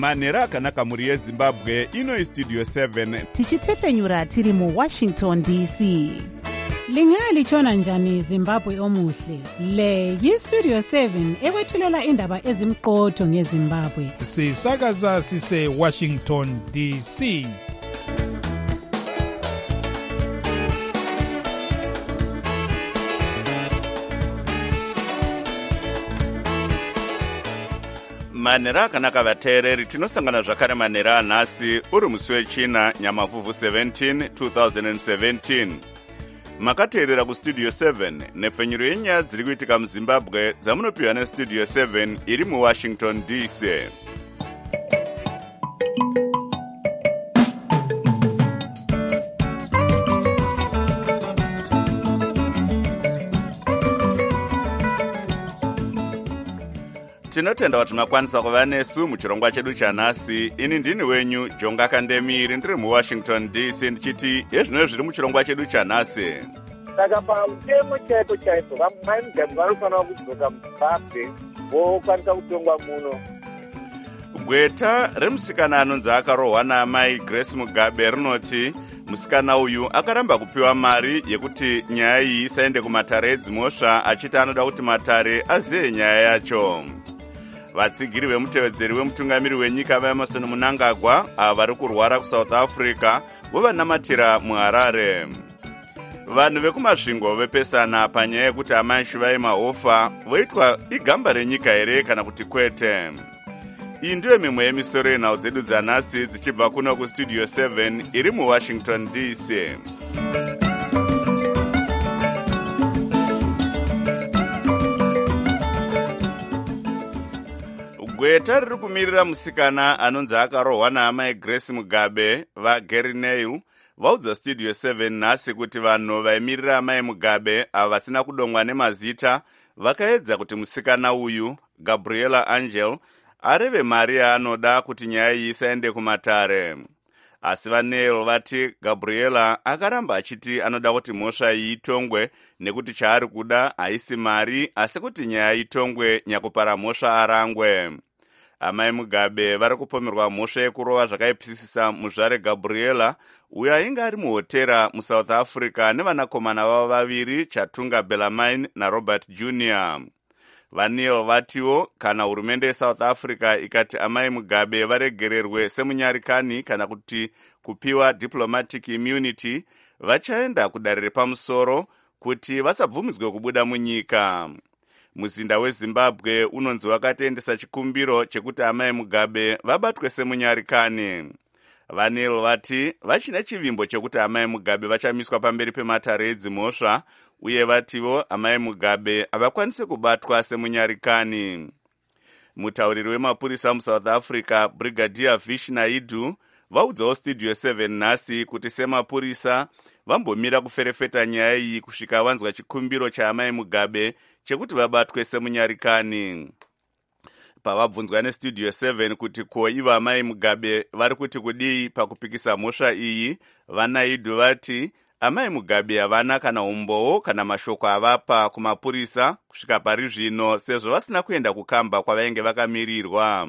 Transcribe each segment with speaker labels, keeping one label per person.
Speaker 1: manhero akanaka mhuri yezimbabwe. Ino istudio 7
Speaker 2: tichitefenyura tiri muWashington DC.
Speaker 3: Lingalitshona njani Zimbabwe omuhle? Le yiStudio 7 ekwethulela indaba ezimqotho ngeZimbabwe.
Speaker 4: Sisakaza sise Washington DC.
Speaker 1: manhero akanaka vateereri, tinosangana zvakare manhero anhasi uri musi wechina Nyamavhuvhu 17 2017. Makateerera kustudio 7 nepfenyuro yenyaya dziri kuitika muZimbabwe dzamunopiwa nestudio 7 iri muWashington DC. Tinotenda kuti makwanisa kuva nesu muchirongwa chedu chanhasi. Ini ndini wenyu Jonga Kandemiri, ndiri muWashington DC, ndichiti yezvino zviri muchirongwa chedu chanhasi.
Speaker 5: Saka pautemo chaipo chaipo vamwe mugambwe vanofanira kudzoka muZimbabwe vokwanisa kutongwa muno.
Speaker 1: Gweta remusikana anonzi akarohwa naamai Grace Mugabe rinoti musikana uyu akaramba kupiwa mari yekuti nyaya iyi isaende kumatare edzimhosva, achiti anoda kuti matare azive nyaya yacho. Vatsigiri vemutevedzeri wemutungamiri wenyika vaEmerson Mnangagwa ava vari kurwara kuSouth Africa vovanamatira muHarare. Vanhu vekumasvingo vepesana panyaya yekuti amai Shuvai Mahofa voitwa igamba renyika here kana kuti kwete. Iyi ndiyo mimwe yemisoro yenhau dzedu dzanhasi dzichibva kuno kustudio 7 iri muWashington DC. Gweta riri kumirira musikana anonzi akarohwa naamai Grace Mugabe vaGary Neil vaudza studio 7 nhasi kuti vanhu vaimirira amai Mugabe ava vasina kudongwa nemazita vakaedza kuti musikana uyu Gabriela Angel areve mari yaanoda kuti nyaya iyi isaende kumatare. Asi vaNeil vati Gabriela akaramba achiti anoda kuti mhosva iyi itongwe nekuti chaari kuda haisi mari asi kuti nyaya itongwe nyakupara mhosva arangwe. Amai Mugabe vari kupomerwa mhosva yekurova zvakaipisisa muzvare Gabriela uyo ainge ari muhotera muSouth Africa nevanakomana vavo vaviri Chatunga Bellarmine naRobert Jr. VaNeil vatiwo kana hurumende yeSouth Africa ikati amai Mugabe varegererwe semunyarikani kana kuti kupiwa diplomatic immunity, vachaenda kudare repamusoro kuti vasabvumidzwe kubuda munyika. Muzinda weZimbabwe unonzi wakatendesa chikumbiro chekuti amai Mugabe vabatwe semunyarikani. VaNeil vati vachina chivimbo chekuti amai Mugabe vachamiswa pamberi pematare edzimhosva uye vativo amai Mugabe havakwanisi kubatwa semunyarikani. Mutauriri wemapurisa muSouth Africa Brigadier Vish Naidu vaudzawo studio 7 nhasi kuti semapurisa vambomira kuferefeta nyaya iyi kusvika vanzwa chikumbiro chaamai Mugabe chekuti vabatwe semunyarikani. Pavabvunzwa nestudio 7 kuti ko ivo amai Mugabe vari kuti kudii pakupikisa mhosva iyi, vaNaidu vati amai Mugabe havana kana umbowo kana mashoko avapa kumapurisa kusvika pari zvino sezvo vasina kuenda kukamba kwavainge vakamirirwa.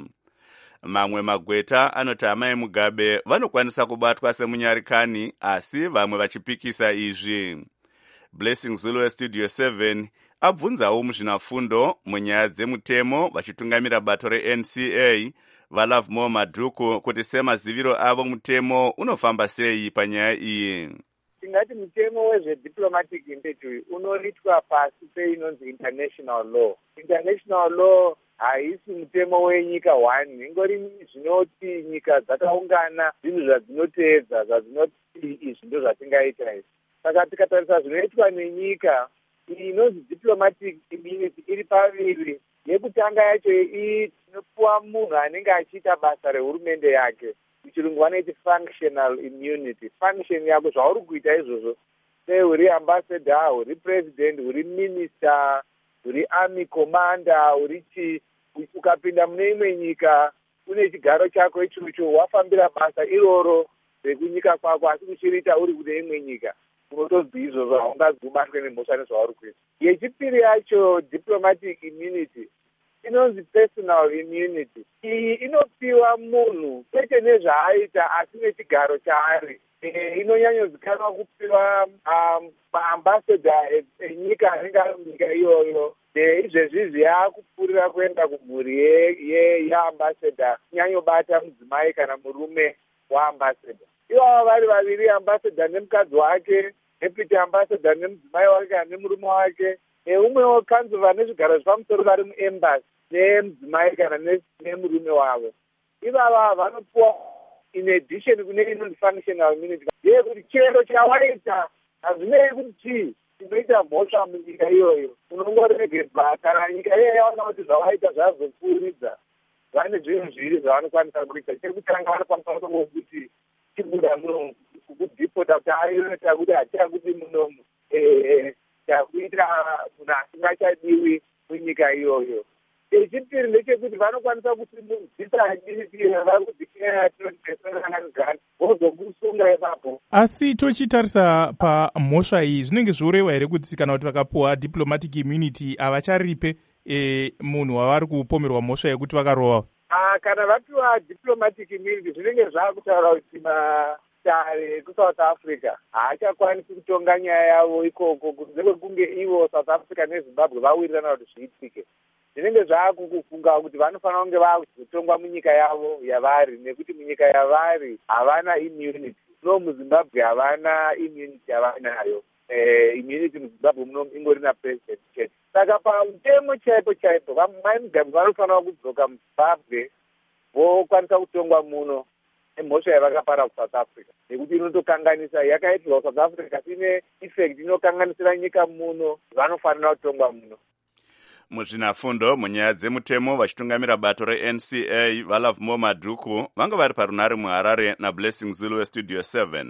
Speaker 1: Mamwe magweta anoti amai Mugabe vanokwanisa kubatwa semunyarikani asi vamwe vachipikisa izvi. Blessing Zulu westudio 7 abvunzawo muzvinafundo munyaya dzemutemo vachitungamira bato reNCA vaLovemore Madhuku kuti semaziviro avo mutemo unofamba sei panyaya iyi.
Speaker 5: Tingati mutemo wezvediplomatic immunity unoitwa pasi peinonzi international law. International law haisi mutemo wenyika one, ingori zvinoti nyika dzakaungana zvinhu zvadzinoteedza zvadzinoti izvi ndo zvatingaita izvi. Saka tikatarisa zvinoitwa nenyika inonzi diplomatic immunity iri paviri, yekutanga yacho inopuwa munhu anenge achiita basa rehurumende yake, muchirungu vanoiti functional immunity. Function yako zvauri kuita izvozvo, sei uri ambassador, uri president, uri minister, uri army commander, uri chi, ukapinda mune imwe nyika une chigaro chako ichocho wafambira basa iroro rekunyika kwako, asi kuchiriita uri kune imwe nyika unotozwi izvozvo haungazi kubatwe nemhosva nezvauri kuita. Yechipiri yacho diplomatic immunity inonzi personal immunity. Iyi inopiwa munhu kwete nezvaaita asi nechigaro chaari. Inonyanyozikanwa kupiwa maambassador enyika anenge ari munyika iyoyo. Izvezvizvi yaakupfuurira kuenda kumhuri yeambassador, kunyanyobata mudzimai kana murume waambassador. Ivava vari vaviri, ambassador nemukadzi wake, deputy ambassador nemudzimai wake kana nemurume wake, umwewo kanzova nezvigaro zvepamusoro vari muembassy nemudzimai kana nemurume wavo. Ivava vanopiwa in addition kune inonzi functional immunity, yekuti chero chawaita hazvinei kuti chii chinoita mhosva munyika iyoyo, unongoregedzwa. Kana nyika iyoyo yaona kuti zvawaita zvazopfuuridza, vane zvinhu zviviri zvavanokwanisa kuita. Chekutanga vanokwanisa kuti chibuda munomu, kukudhipota kuti ainoita kuti hatichakudi munomu, chakuita munhu asingachadiwi munyika iyoyo. Chechipiri ndechekuti vanokwanisa kuti mudzisa adiritirira vari kudzikira tinoteseraanagani vozokusunga ipapo.
Speaker 4: Asi tochitarisa pamhosva iyi zvinenge zvoreva here kuti kana kuti vakapuwa diplomatic immunity havacharipe munhu wavari kupomerwa mhosva yekuti vakarova?
Speaker 5: Kana vapiwa diplomatic immunity zvinenge zvakutaura kuti matare kuSouth Africa haachakwanisi kutonga nyaya yavo ikoko kunze kwekunge ivo South Africa neZimbabwe vawirirana kuti zviitike. Zvinenge zvaakukufunga kuti vanofanira kunge vakuzotongwa munyika yavo yavari, nekuti munyika yavari havana immunity. No, muZimbabwe havana immunity yavanayo. Immunity muZimbabwe muno ingori napresident chete. Saka pamutemo chaipo mai Mugabe vanofanira kudzoka muZimbabwe vokwanisa kutongwa muno nemhosva yavakapara kuSouth Africa, nekuti inotokanganisa, yakaitirwa South Africa ine effect inokanganisira nyika muno, vanofanira kutongwa muno.
Speaker 1: Muzvinafundo munyaya dzemutemo vachitungamira bato reNCA vaLovemore Madhuku vanga vari parunare muHarare naBlessing Zulu weStudio 7.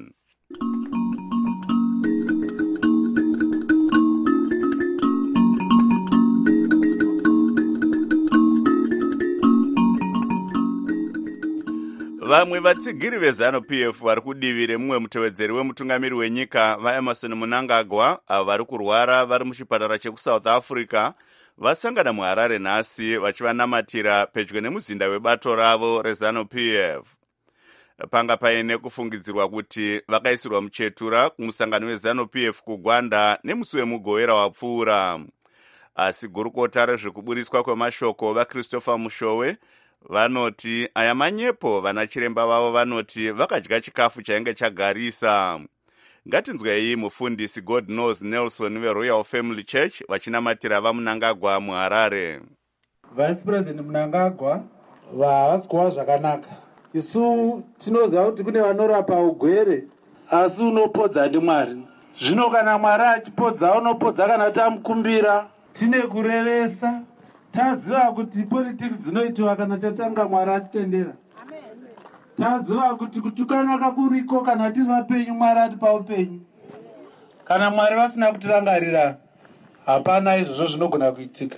Speaker 1: Vamwe vatsigiri veZANU-PF vari kudivi remumwe mutevedzeri wemutungamiri wenyika vaEmerson Mnangagwa avo vari kurwara vari muchipatara chekuSouth Africa vasangana muHarare nhasi vachivanamatira pedyo nemuzinda webato ravo reZANU-PF. Panga paine kufungidzirwa kuti vakaisirwa muchetura kumusangano weZANU-PF kuGwanda nemusi wemugowera wapfuura. Asi gurukota rezvekuburiswa kwemashoko vaChristopher Mushowe vanoti aya manyepo vanachiremba vavo vanoti vakadya chikafu chainge chagarisa. Ngatinzwei mufundisi God Knows Nelson veRoyal Family Church vachinamatira vaMnangagwa muHarare.
Speaker 6: Vice President Mnangagwa havasi kuva zvakanaka. Isu tinoziva kuti kune vanorapa ugwere asi unopodza ndiMwari. Zvino kana Mwari achipodza unopodza kana tamukumbira. Tine kurevesa, taziva kuti politics dzinoitwa kana tatanga Mwari atitendera. Taziva kuti kutukanaka kuriko kana tiri vapenyu Mwari atipa upenyu. Kana Mwari vasina kutirangarira hapana izvozvo zvinogona kuitika.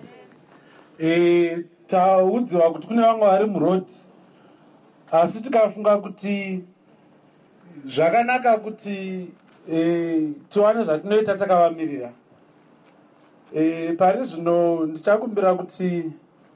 Speaker 6: Taudziwa kuti kune vamwe vari murodhi, asi tikafunga kuti zvakanaka kuti tiwane zvatinoita takavamirira. Pari zvino ndichakumbira kuti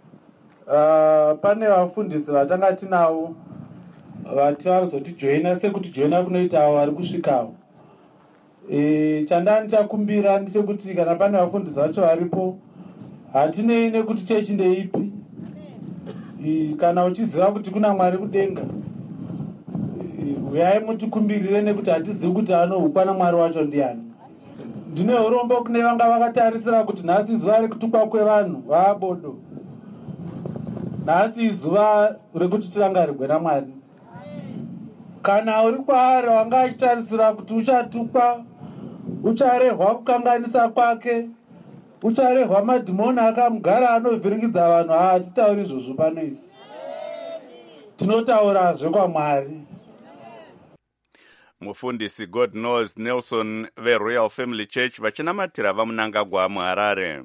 Speaker 6: pane vafundisi vatanga tinavo vati varizotijoina sekutijoina kunoita avo vari kusvikawo. Chandani chakumbira ndechekuti kana pane vafundisi vacho varipo, hatinei nekuti chechi ndeipi. Kana uchiziva kuti kuna Mwari kudenga, uyai mutikumbirire nekuti hatizivi kuti anohukwana Mwari wacho ndiani. Ndine urombo kune vanga vakatarisira kuti nhasi zuva rekutukwa kwevanhu vabodo. Nhasi zuva rekuti tirangarirwe naMwari. Kana uri kwaari wanga achitarisira kuti uchatukwa, ucharehwa kukanganisa kwake, ucharehwa madhimoni akamugara anovhiringidza vanhu, hatitauri izvozvo pano isi. Tinotaura zvekwaMwari.
Speaker 1: Mufundisi God Knows Nelson veRoyal Family Church vachinamatira vaMnangagwa muHarare.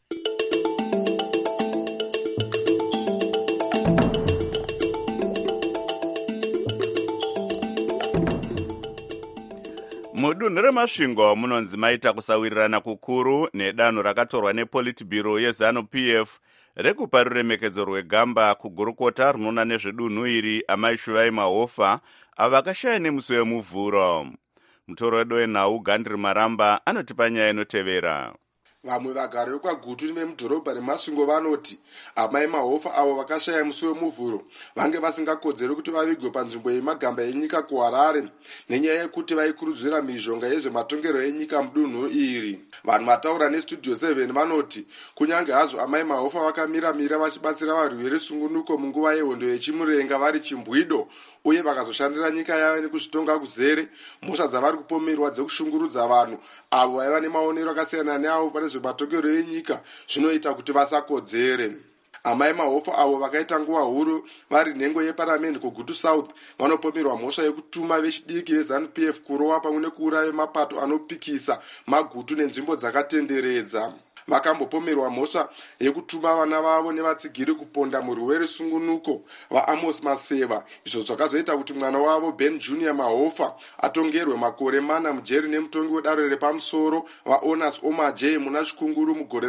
Speaker 1: Mudunhu reMasvingo munonzi maita kusawirirana kukuru nedanho rakatorwa nePolitburo yeZANU-PF rekupa ruremekedzo rwegamba kugurukota runoona nezvedunhu iri amai Shuvai Mahofa ava vakashaya nemusi wemuvhuro. Mutoro wedu wenhau Gandri Maramba anotipa nyaya inotevera.
Speaker 7: Vamwe vagari vekwagutu vemudhorobha reMasvingo vanoti amai Mahofa avo vakashaya musi wemuvhuro vange vasingakodzeri kuti vavigwe panzvimbo yemagamba enyika kuHarare nenyaya yekuti vaikurudzira mhirizhonga yezvematongero enyika mudunhu iri. Vanhu vataura neStudio 7 vanoti kunyange hazvo amai Mahofa vakamira vachibatsira varwi verusungunuko munguva yehondo yechimurenga vari chimbwido uye vakazoshandira nyika yavo nekuzvitonga kuzere, mhosva dzavari kupomerwa dzekushungurudza vanhu avo vaiva nemaonero akasiyana neavo pane zvematongero enyika zvinoita kuti vasakodzere. Amai Mahofa avo vakaita nguva huru vari nhengo yeparamende kuGutu South vanopomerwa mhosva yekutuma vechidiki veZANU-PF kurova pamwe nekuuraya mapato anopikisa magutu nenzvimbo dzakatenderedza. Vakambopomerwa mhosva yekutuma vana vavo nevatsigiri kuponda murwi werusungunuko vaAmos Maseva, izvo zvakazoita kuti mwana wavo Ben Junior Mahofa atongerwe makore 4 mujeri nemutongi wedare repamusoro vaOnas Omajay muna Chikunguru mugore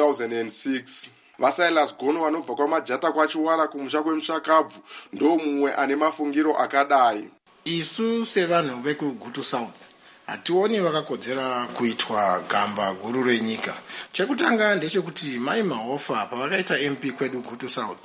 Speaker 7: ra2006. VaSilas Gono vanobva kwaMajata kwaChiwara kumusha kweMushakabvu ndo mumwe ane mafungiro akadai.
Speaker 8: Isu sevanhu vekuGutu South hationi vakakodzera kuitwa gamba guru renyika. Chekutanga ndechekuti mai Mahofa pavakaita MP kwedu Gutu South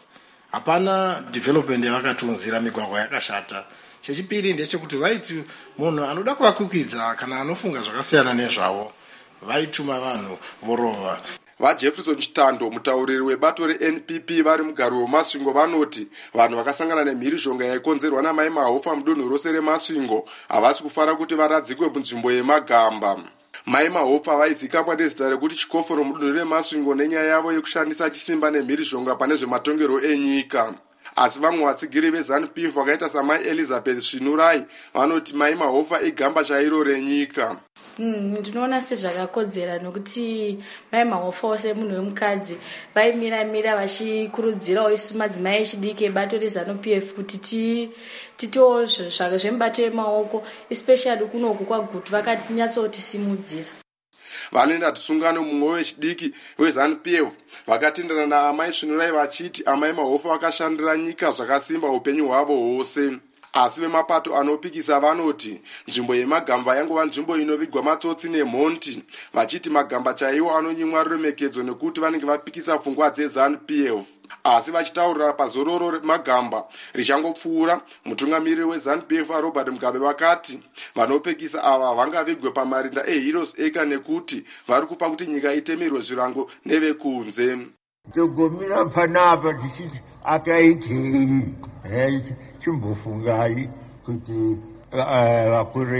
Speaker 8: hapana development yavakatunzira migwagwa yakashata. Chechipiri ndechekuti vaiti munhu anoda kuvakwikidza kana anofunga zvakasiyana nezvavo vaituma vanhu vorova.
Speaker 7: VaJefferson Chitando mutauriri webato reNPP vari mugaro weMasvingo vanoti vanhu vakasangana nemhirizhonga yaikonzerwa namai Mahofa mudunhu rose reMasvingo havasi kufara kuti varadzikwe munzvimbo yemagamba. Mai Mahofa vaizikamwa nezita rekuti chikoforo mudunhu reMasvingo nenyaya yavo yekushandisa chisimba nemhirizhonga pane zvematongero enyika. Asi vamwe vatsigiri veZANU-PF vakaita samai Elizabeth Svinurai vanoti mai Mahofa igamba chairo renyika.
Speaker 9: Ndinoona sezvakakodzera nokuti mai Mahofa ose munhu wemukadzi vaimira vachikurudzirawo isu madzimai echidiki ebato reZANU-PF kuti titowo zvake zvemubato emaoko especially kunoku kwaGutu vakanyatsootisimudzira.
Speaker 7: Vanoenda tusungano mumwe wechidiki weZANU-PF vakatenderana naamai Svinurai vachiti amai Mahofa vakashandira nyika zvakasimba upenyu hwavo hwose. Asi vemapato anopikisa vanoti nzvimbo yemagamba yangova nzvimbo inovigwa matsotsi nemhonti, vachiti magamba chaiwo anonyimwa ruremekedzo nekuti vanenge vapikisa pfungwa dzeZANU-PF. Asi vachitaurira pazororo magamba richangopfuura, mutungamiriri weZANU-PF Robert Mugabe vakati vanopekisa ava vangavigwe pamarinda eHeroes Acre nekuti vari kupa kuti nyika itemerwe zvirango nevekunze.
Speaker 10: Togomira panapa tichiti akaitei chimbofungai kuti vakuru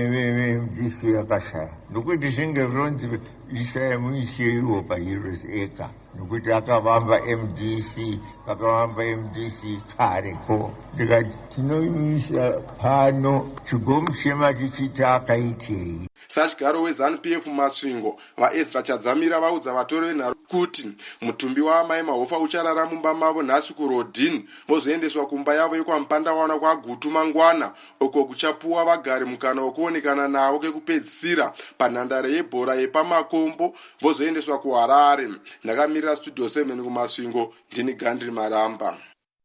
Speaker 10: veMDC vakashaya nokuti zvinge ronzi isai muiseiwo paHeroes Acre nokuti akavamba MDC vakavamba MDC kareko. Ndikati tinoimisa pano chigomuchema tichiti akaitei.
Speaker 7: Sachigaro weZANU-PF Masvingo vaEzra Chadzamira vaudza vatori venharo kuti mutumbi waamai Mahofa ucharara mumba mavo nhasi kuRodini vozoendeswa kumba yavo yekwaMupandawana kwaGutu mangwana uko kuchapuwa vagari mukana wekuonekana navo kekupedzisira panhandare yebhora yepamakombo vozoendeswa kuHarare. Ndakamirira Studio 7 kuMasvingo, ndini Gandri Maramba.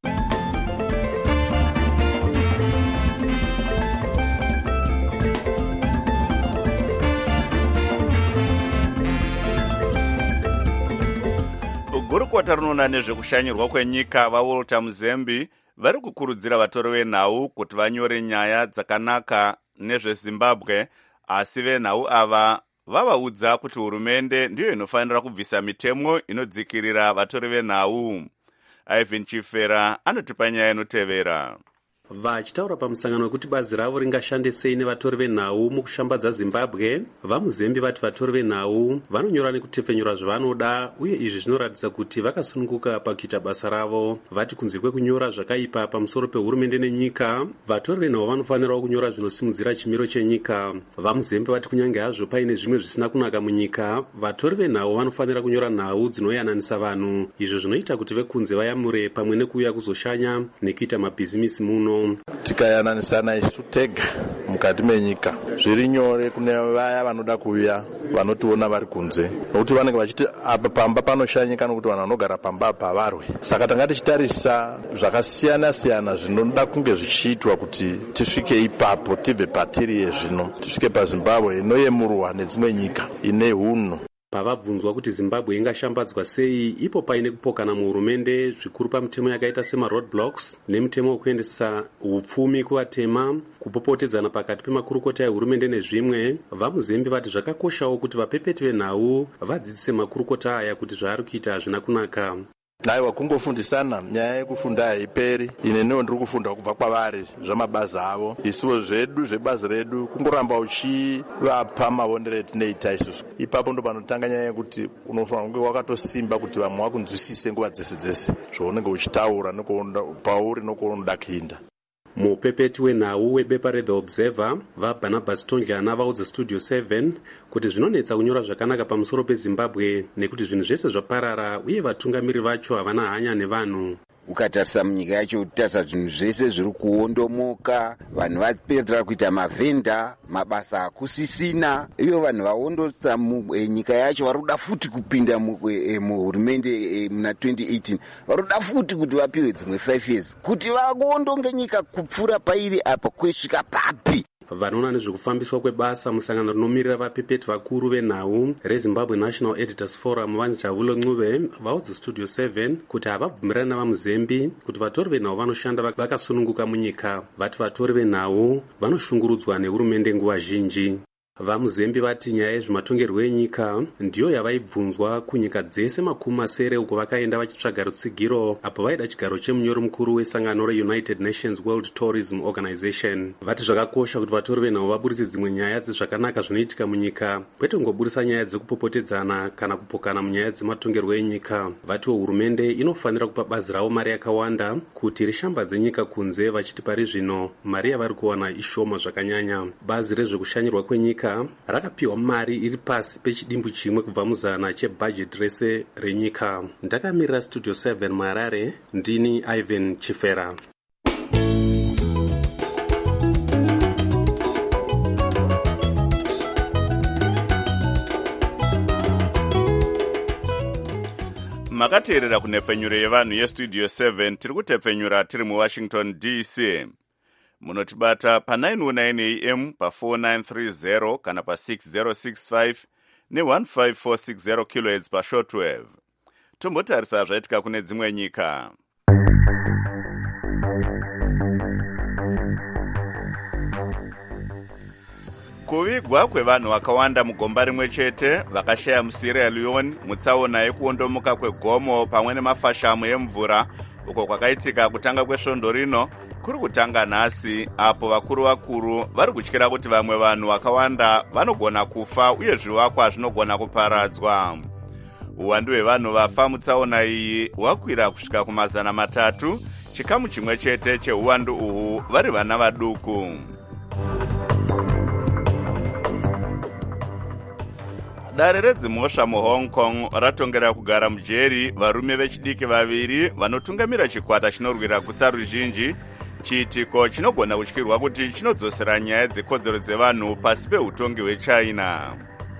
Speaker 1: Gurukota rinoona nezvekushanyirwa kwenyika vaWalter Muzembi vari kukurudzira vatori venhau kuti vanyore nyaya dzakanaka nezveZimbabwe, asi venhau ava vavaudza kuti hurumende ndiyo inofanira kubvisa mitemo inodzikirira vatori venhau. Ivan Chifera anotipa nyaya inotevera.
Speaker 11: Vachitaura pamusangano wekuti bazi ravo ringashande sei nevatori venhau mukushambadza Zimbabwe, vaMuzembi vati vatori venhau vanonyora nekutepfenyura zvavanoda uye izvi zvinoratidza kuti vakasununguka pakuita basa ravo. Vati kunze kwekunyora zvakaipa pamusoro pehurumende nenyika, vatori venhau vanofanirawo kunyora zvinosimudzira chimiro chenyika. VaMuzembi vati kunyange hazvo paine zvimwe zvisina kunaka munyika, vatori venhau vanofanira kunyora nhau dzinoyananisa vanhu. Izvo zvinoita kuti vekunze vayamure pamwe nekuuya kuzoshanya nekuita mabhizimisi muno. zvino.
Speaker 12: Tikayananisana isu tega mukati menyika zviri nyore kune vaya vanoda kuuya vanotiona vari kunze, nokuti vanenge vachiti apa pamba panoshanyika nokuti vanhu vanogara pamba apa havarwe. Saka tanga tichitarisa zvakasiyana siyana zvinoda kunge zvichiitwa kuti tisvike ipapo, tibve patiri zvino tisvike paZimbabwe inoyemurwa nedzimwe nyika ine hunhu.
Speaker 11: Pavabvunzwa kuti Zimbabwe ingashambadzwa sei, ipo paine kupokana muhurumende zvikuru pamitemo yakaita sema-roadblocks nemitemo wekuendesa upfumi kuvatema, kupopotedzana pakati pemakurukota ehurumende nezvimwe. VaMuzembe vati zvakakoshawo kuti vapepeti venhau vadzidzise makurukota aya kuti zvaari kuita hazvina kunaka.
Speaker 12: Aiwa, kungofundisana, nyaya yekufunda haiperi. Ine ndiwo ndiri kufunda kubva kwavari zvamabazi avo. Isuwo zvedu zvebazi redu kungoramba uchivapa maonero etinoita isusu. Ipapo ndo panotanga nyaya yekuti unofanira kunge wakatosimba kuti vamwe vakunzwisise nguva dzese dzese zvaunenge uchitaura pauri nokounoda kuinda.
Speaker 11: Mupepeti wenhau webepa reThe Observer vaBarnabas Tondlyana vaudza Studio 7 kuti zvinonetsa kunyora zvakanaka pamusoro peZimbabwe nekuti zvinhu zvese zvaparara uye vatungamiri vacho havana hanya nevanhu.
Speaker 13: Ukatarisa munyika yacho, utarisa zvinhu zvese zviri kuondomoka, vanhu vapedza kuita mavhenda, mabasa akusisina, iyo vanhu vaondotsa nyika yacho vari kuda futi kupinda muhurumende muna 2018, vari kuda futi kuti vapiwe dzimwe 5 years kuti vaondonge nyika kupfuura pairi apa kwesvika papi.
Speaker 11: Vanoona nezvekufambiswa kwebasa musangano rinomirira vapepeti vakuru venhau reZimbabwe National Editors Forum Vanjavulo Ncube vaudza Studio 7 kuti havabvumirani navaMuzembe kuti vatori venhau vanoshanda vakasununguka munyika. Vati vatori venhau vanoshungurudzwa nehurumende nguva zhinji. VaMuzembe vati nyaya yezvematongerwo enyika ndiyo yavaibvunzwa kunyika dzese makumi masere uko vakaenda vachitsvaga rutsigiro apo vaida chigaro chemunyori mukuru wesangano reUnited Nations World Tourism Organization. Vati zvakakosha kuti vatori venhau vaburitse dzimwe nyaya dzezvakanaka zvinoitika munyika, kwete kungoburisa nyaya dzekupopotedzana kana kupokana munyaya dzematongerwo enyika. Vatiwo hurumende inofanira kupa bazi ravo mari yakawanda kuti rishambadze nyika kunze, vachiti pari zvino mari yavari kuwana ishoma zvakanyanya. Bazi rezvekushanyirwa kwenyika rakapiwa mari iri pasi pechidimbu chimwe kubva muzana chebhajeti rese renyika. Ndakamirira Studio 7 muHarare, ndini Ivan Chifera.
Speaker 1: Makateerera kunepfenyuro yevanhu yeStudio 7 tiri kutepfenyura tiri muWashington DC. Munotibata pa919 AM pa4930 kana pa6065 ne15460 kHz pashortwave. Tombotarisa zvaitika kune dzimwe nyika. Kuvigwa kwevanhu vakawanda mugomba rimwe chete vakashaya muSierra Leone mutsaona yekuondomoka kwegomo pamwe nemafashamu emvura uko kwakaitika kutanga kwesvondo rino kuri kutanga nhasi, apo vakuru vari kutyira kuti vamwe vanhu vakawanda vanogona kufa uye zvivakwa zvinogona kuparadzwa. Uwandu hwevanhu vafa mutsaona iyi hwakwira kusvika kumazana 3, chikamu chimwe chete cheuwandu uhu vari vana vaduku. Dare redzimhosva muHong Kong ratongera kugara mujeri varume vechidiki vaviri vanotungamira chikwata chinorwira kutsa ruzhinji, chiitiko chinogona kutyirwa kuti chinodzosera nyaya dzekodzero dzevanhu pasi peutongi hweChina.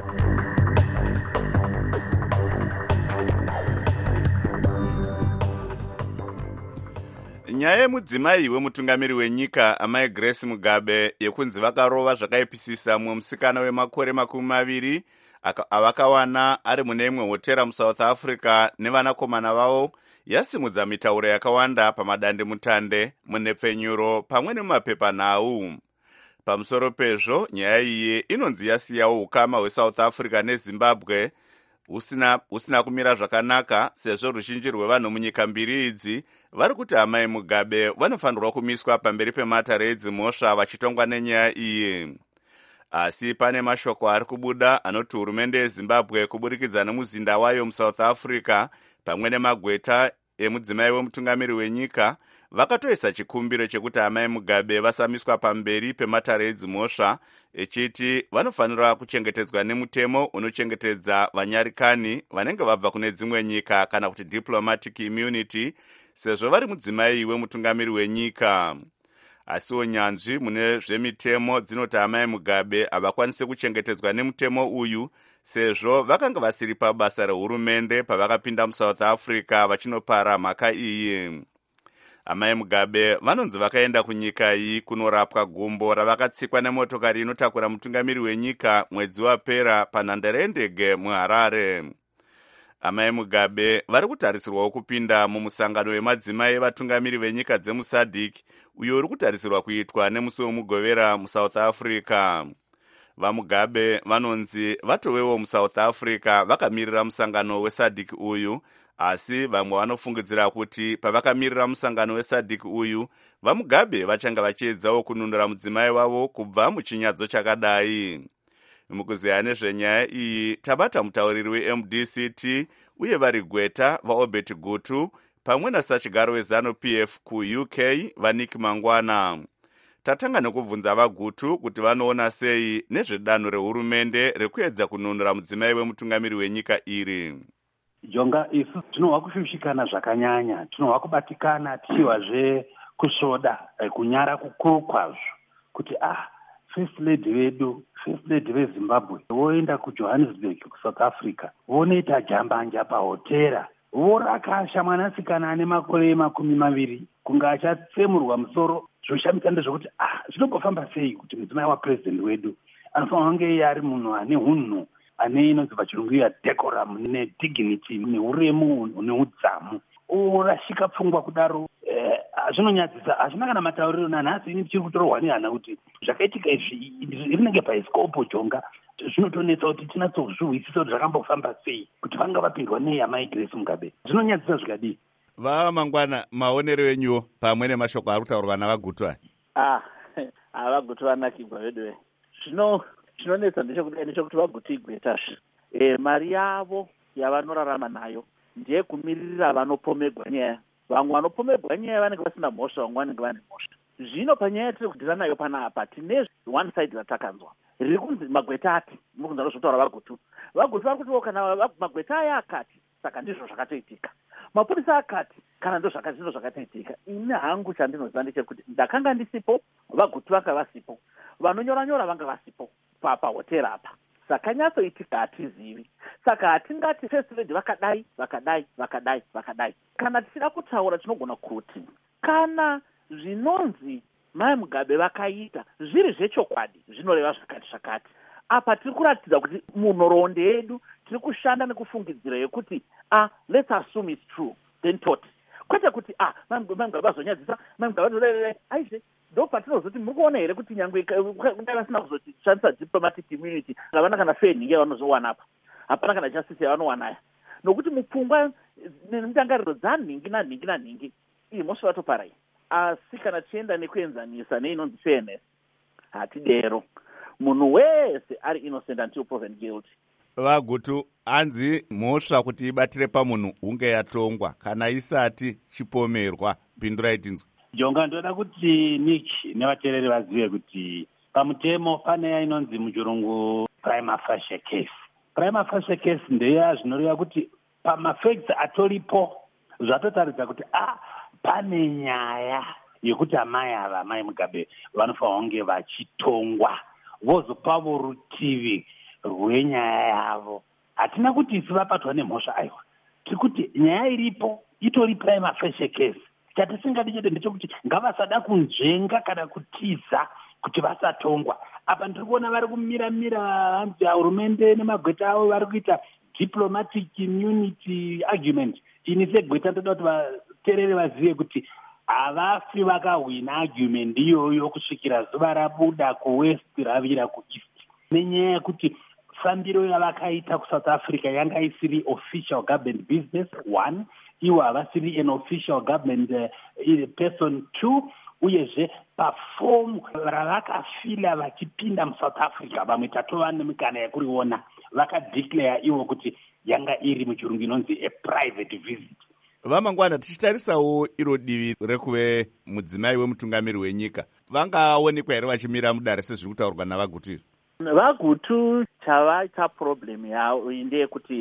Speaker 1: Nyaya yemudzimai wemutungamiri wenyika amai Grace Mugabe yekunzi vakarova zvakaipisisa mumwe musikana wemakore 20 avakawana ari mune imwe hotera muSouth Africa nevanakomana vavo yasimudza mitauro yakawanda pamadandemutande, munepfenyuro pamwe nemapepanhau. Pamusoro pezvo, nyaya iyi inonzi yasiyawo ukama hweSouth Africa neZimbabwe usina kumira zvakanaka, sezvo ruzhinji rwevanhu munyika mbiri idzi vari kuti amai Mugabe vanofanirwa kumiswa pamberi pematare edzimhosva vachitongwa nenyaya iyi. Asi pane mashoko ari kubuda anoti hurumende yeZimbabwe kuburikidza nemuzinda wayo muSouth Africa pamwe nemagweta emudzimai wemutungamiri wenyika vakatoisa chikumbiro chekuti amai Mugabe vasamiswa pamberi pematare edzimhosva, echiti vanofanira kuchengetedzwa nemutemo unochengetedza vanyarikani vanenge vabva kune dzimwe nyika kana kuti diplomatic immunity, sezvo vari mudzimai wemutungamiri wenyika. asiwo nyanzvi mune zvemitemo dzinoti amai Mugabe havakwanise kuchengetedzwa nemutemo uyu sezvo vakanga vasiri pabasa rehurumende pavakapinda muSouth Africa vachinopara mhaka iyi. Amai Mugabe vanonzi vakaenda kunyika iyi kunorapwa gumbo ravakatsikwa nemotokari inotakura mutungamiri wenyika mwedzi wapera panhandare yendege muHarare. Amai Mugabe vari kutarisirwawo kupinda mumusangano wemadzimai evatungamiri venyika dzemuSADC uyo uri kutarisirwa kuitwa nemusi wemugovera muSouth Africa. VaMugabe vanonzi vatovewo muSouth Africa vakamirira musangano weSADC uyu, asi vamwe vanofungidzira kuti pavakamirira musangano weSADC uyu vaMugabe vachanga vachiedzawo kununura mudzimai wavo kubva muchinyadzo chakadai. Mukuziya nezvenyaya iyi tabata mutauriri weMDCT uye vari gweta vaObert Gutu pamwe nasachigaro wezanu PF kuUK vaNick Mangwana. Tatanga nekubvunza vaGutu kuti vanoona sei nezvedanho rehurumende rekuedza kununura mudzimai wemutungamiri wenyika iri.
Speaker 14: Jonga, isu tinohwa kushushikana zvakanyanya, tinohwa kubatikana tichihwazve kusvoda kunyara kukuru kwazvo kuti First Lady veZimbabwe voenda kuJohannesburg kuSouth Africa vonoita jambanja pahotera vorakasha mwanasikana ane makore 20 kunge achatsemurwa musoro. Zvoshamisa ndezvokuti zvinombofamba sei kuti mudzimai wapresident wedu anofanira kunge iye ari munhu ane hunhu, ane inonzi pachirungu ya decorum nedignity neuremu neudzamu, orashika pfungwa kudaro. Zvinonyadzisa. Hazvina kana matauriro nanhasi ini tichiri kutorwa nehana kuti zvakaitika izvi rinenge paisikopo Jonga. Zvinotonetsa kuti tinatsozvihwisisa kuti zvakambofamba sei kuti vanga vapindwa nei amai Grace Mugabe. Zvinonyadzisa zvikadii.
Speaker 1: Mangwana, maonero enyuwo pamwe nemashoko ari kutaurwa navaGutu aya?
Speaker 15: VaGutu vanakirwa vedu. Chinonetsa ndechekuti vaGutu igwetasve. Mari yavo yavanorarama nayo ndiye kumirira vanopomegwa nyaya. Vamwe vanopomerwa nyaya vanenge vasina mhosva, vamwe vanenge vane mhosva. Zvino panyaya tiri kudhira nayo panapa tine one side ratakanzwa riri kunzi Magweta ati, mukunzwa nezvotaura vaGutu. VaGutu vari kuti kana Magweta aya akati saka ndizvo zvakatoitika, mapurisa akati kana ndizvo zvakatoitika. Ini hangu chandinoziva ndechekuti ndakanga ndisipo, vaGutu vanga vasipo, vanonyora vanga vasipo pahotera apa. Saka nyatsoitika hatizivi. Saka hatingati First Lady vakadai. Kana tichida kutaura tinogona kuti kana zvinonzi mai Mugabe vakaita zviri zvechokwadi zvinoreva zvakati. Apa tiri kuratidza kuti munhoroondo yedu tiri kushanda nekufungidzira yekuti let's assume it's true then tot. Kwete kuti mai Mugabe vazonyadzisa, mai Mugabe aizve ndo patinozoti muri kuona here kuti nyangwe kudai vasina kuzoshandisa diplomatic immunity havana kana feni yavanozowana apa, hapana kana justice yavanowanaya, nokuti mupfungwa nemitangariro dzaningi iyi mose vatoparai. Asi kana tichienda nekuenzanisa neinonzi fairness, hatidero. Munhu wese ari innocent until proven guilty.
Speaker 1: VaGutu, hanzi mhosva kuti ibatire pamunhu hunge yatongwa kana isati chipomerwa. Pindurai tinzwe.
Speaker 14: Jonga, ndoda kuti Nick nevateereri vazive kuti pamutemo pane inonzi muchirungu prima facie case. Prima facie case ndeya zvinoreva kuti pamafacts atoripo zvatotaridza kuti pane nyaya yekuti amai ava, amai Mugabe, vanofanira kunge vachitongwa, vozopavo rutivi rwenyaya yavo. Hatina kuti isi vabatwa nemhosva aiwa, tiri kuti nyaya iripo, itori prima facie case. Chatisingadi chete ndechekuti ngavasada kunzvenga kana kutiza kuti vasatongwa. Apa ndiri kuona vari kumira hanzi hurumende nemagweta avo vari kuita diplomatic immunity argument. Ini segweta ndoda kuti vateereri vazive kuti havafi vakahwina argument iyoyo kusvikira zuva rabuda kuwest ravira kueast. Nenyaya yekuti fambiro yavakaita kuSouth Africa yanga isiri official government business 1, iwo havasiri an official government person 2, uyezve pafomu ravakafila vachipinda muSouth Africa vamwe tatova nemikana yekuriona vakadeclare iwo kuti yanga iri muchirungu inonzi a private visit.
Speaker 1: Vamangwana, tichitarisawo iro divi rekuve mudzimai wemutungamiri wenyika, vangaonekwa here vachimira mudare sezviri kutaurwa navaGutu?
Speaker 15: VaGutu chavaita problem yavo ndeyekuti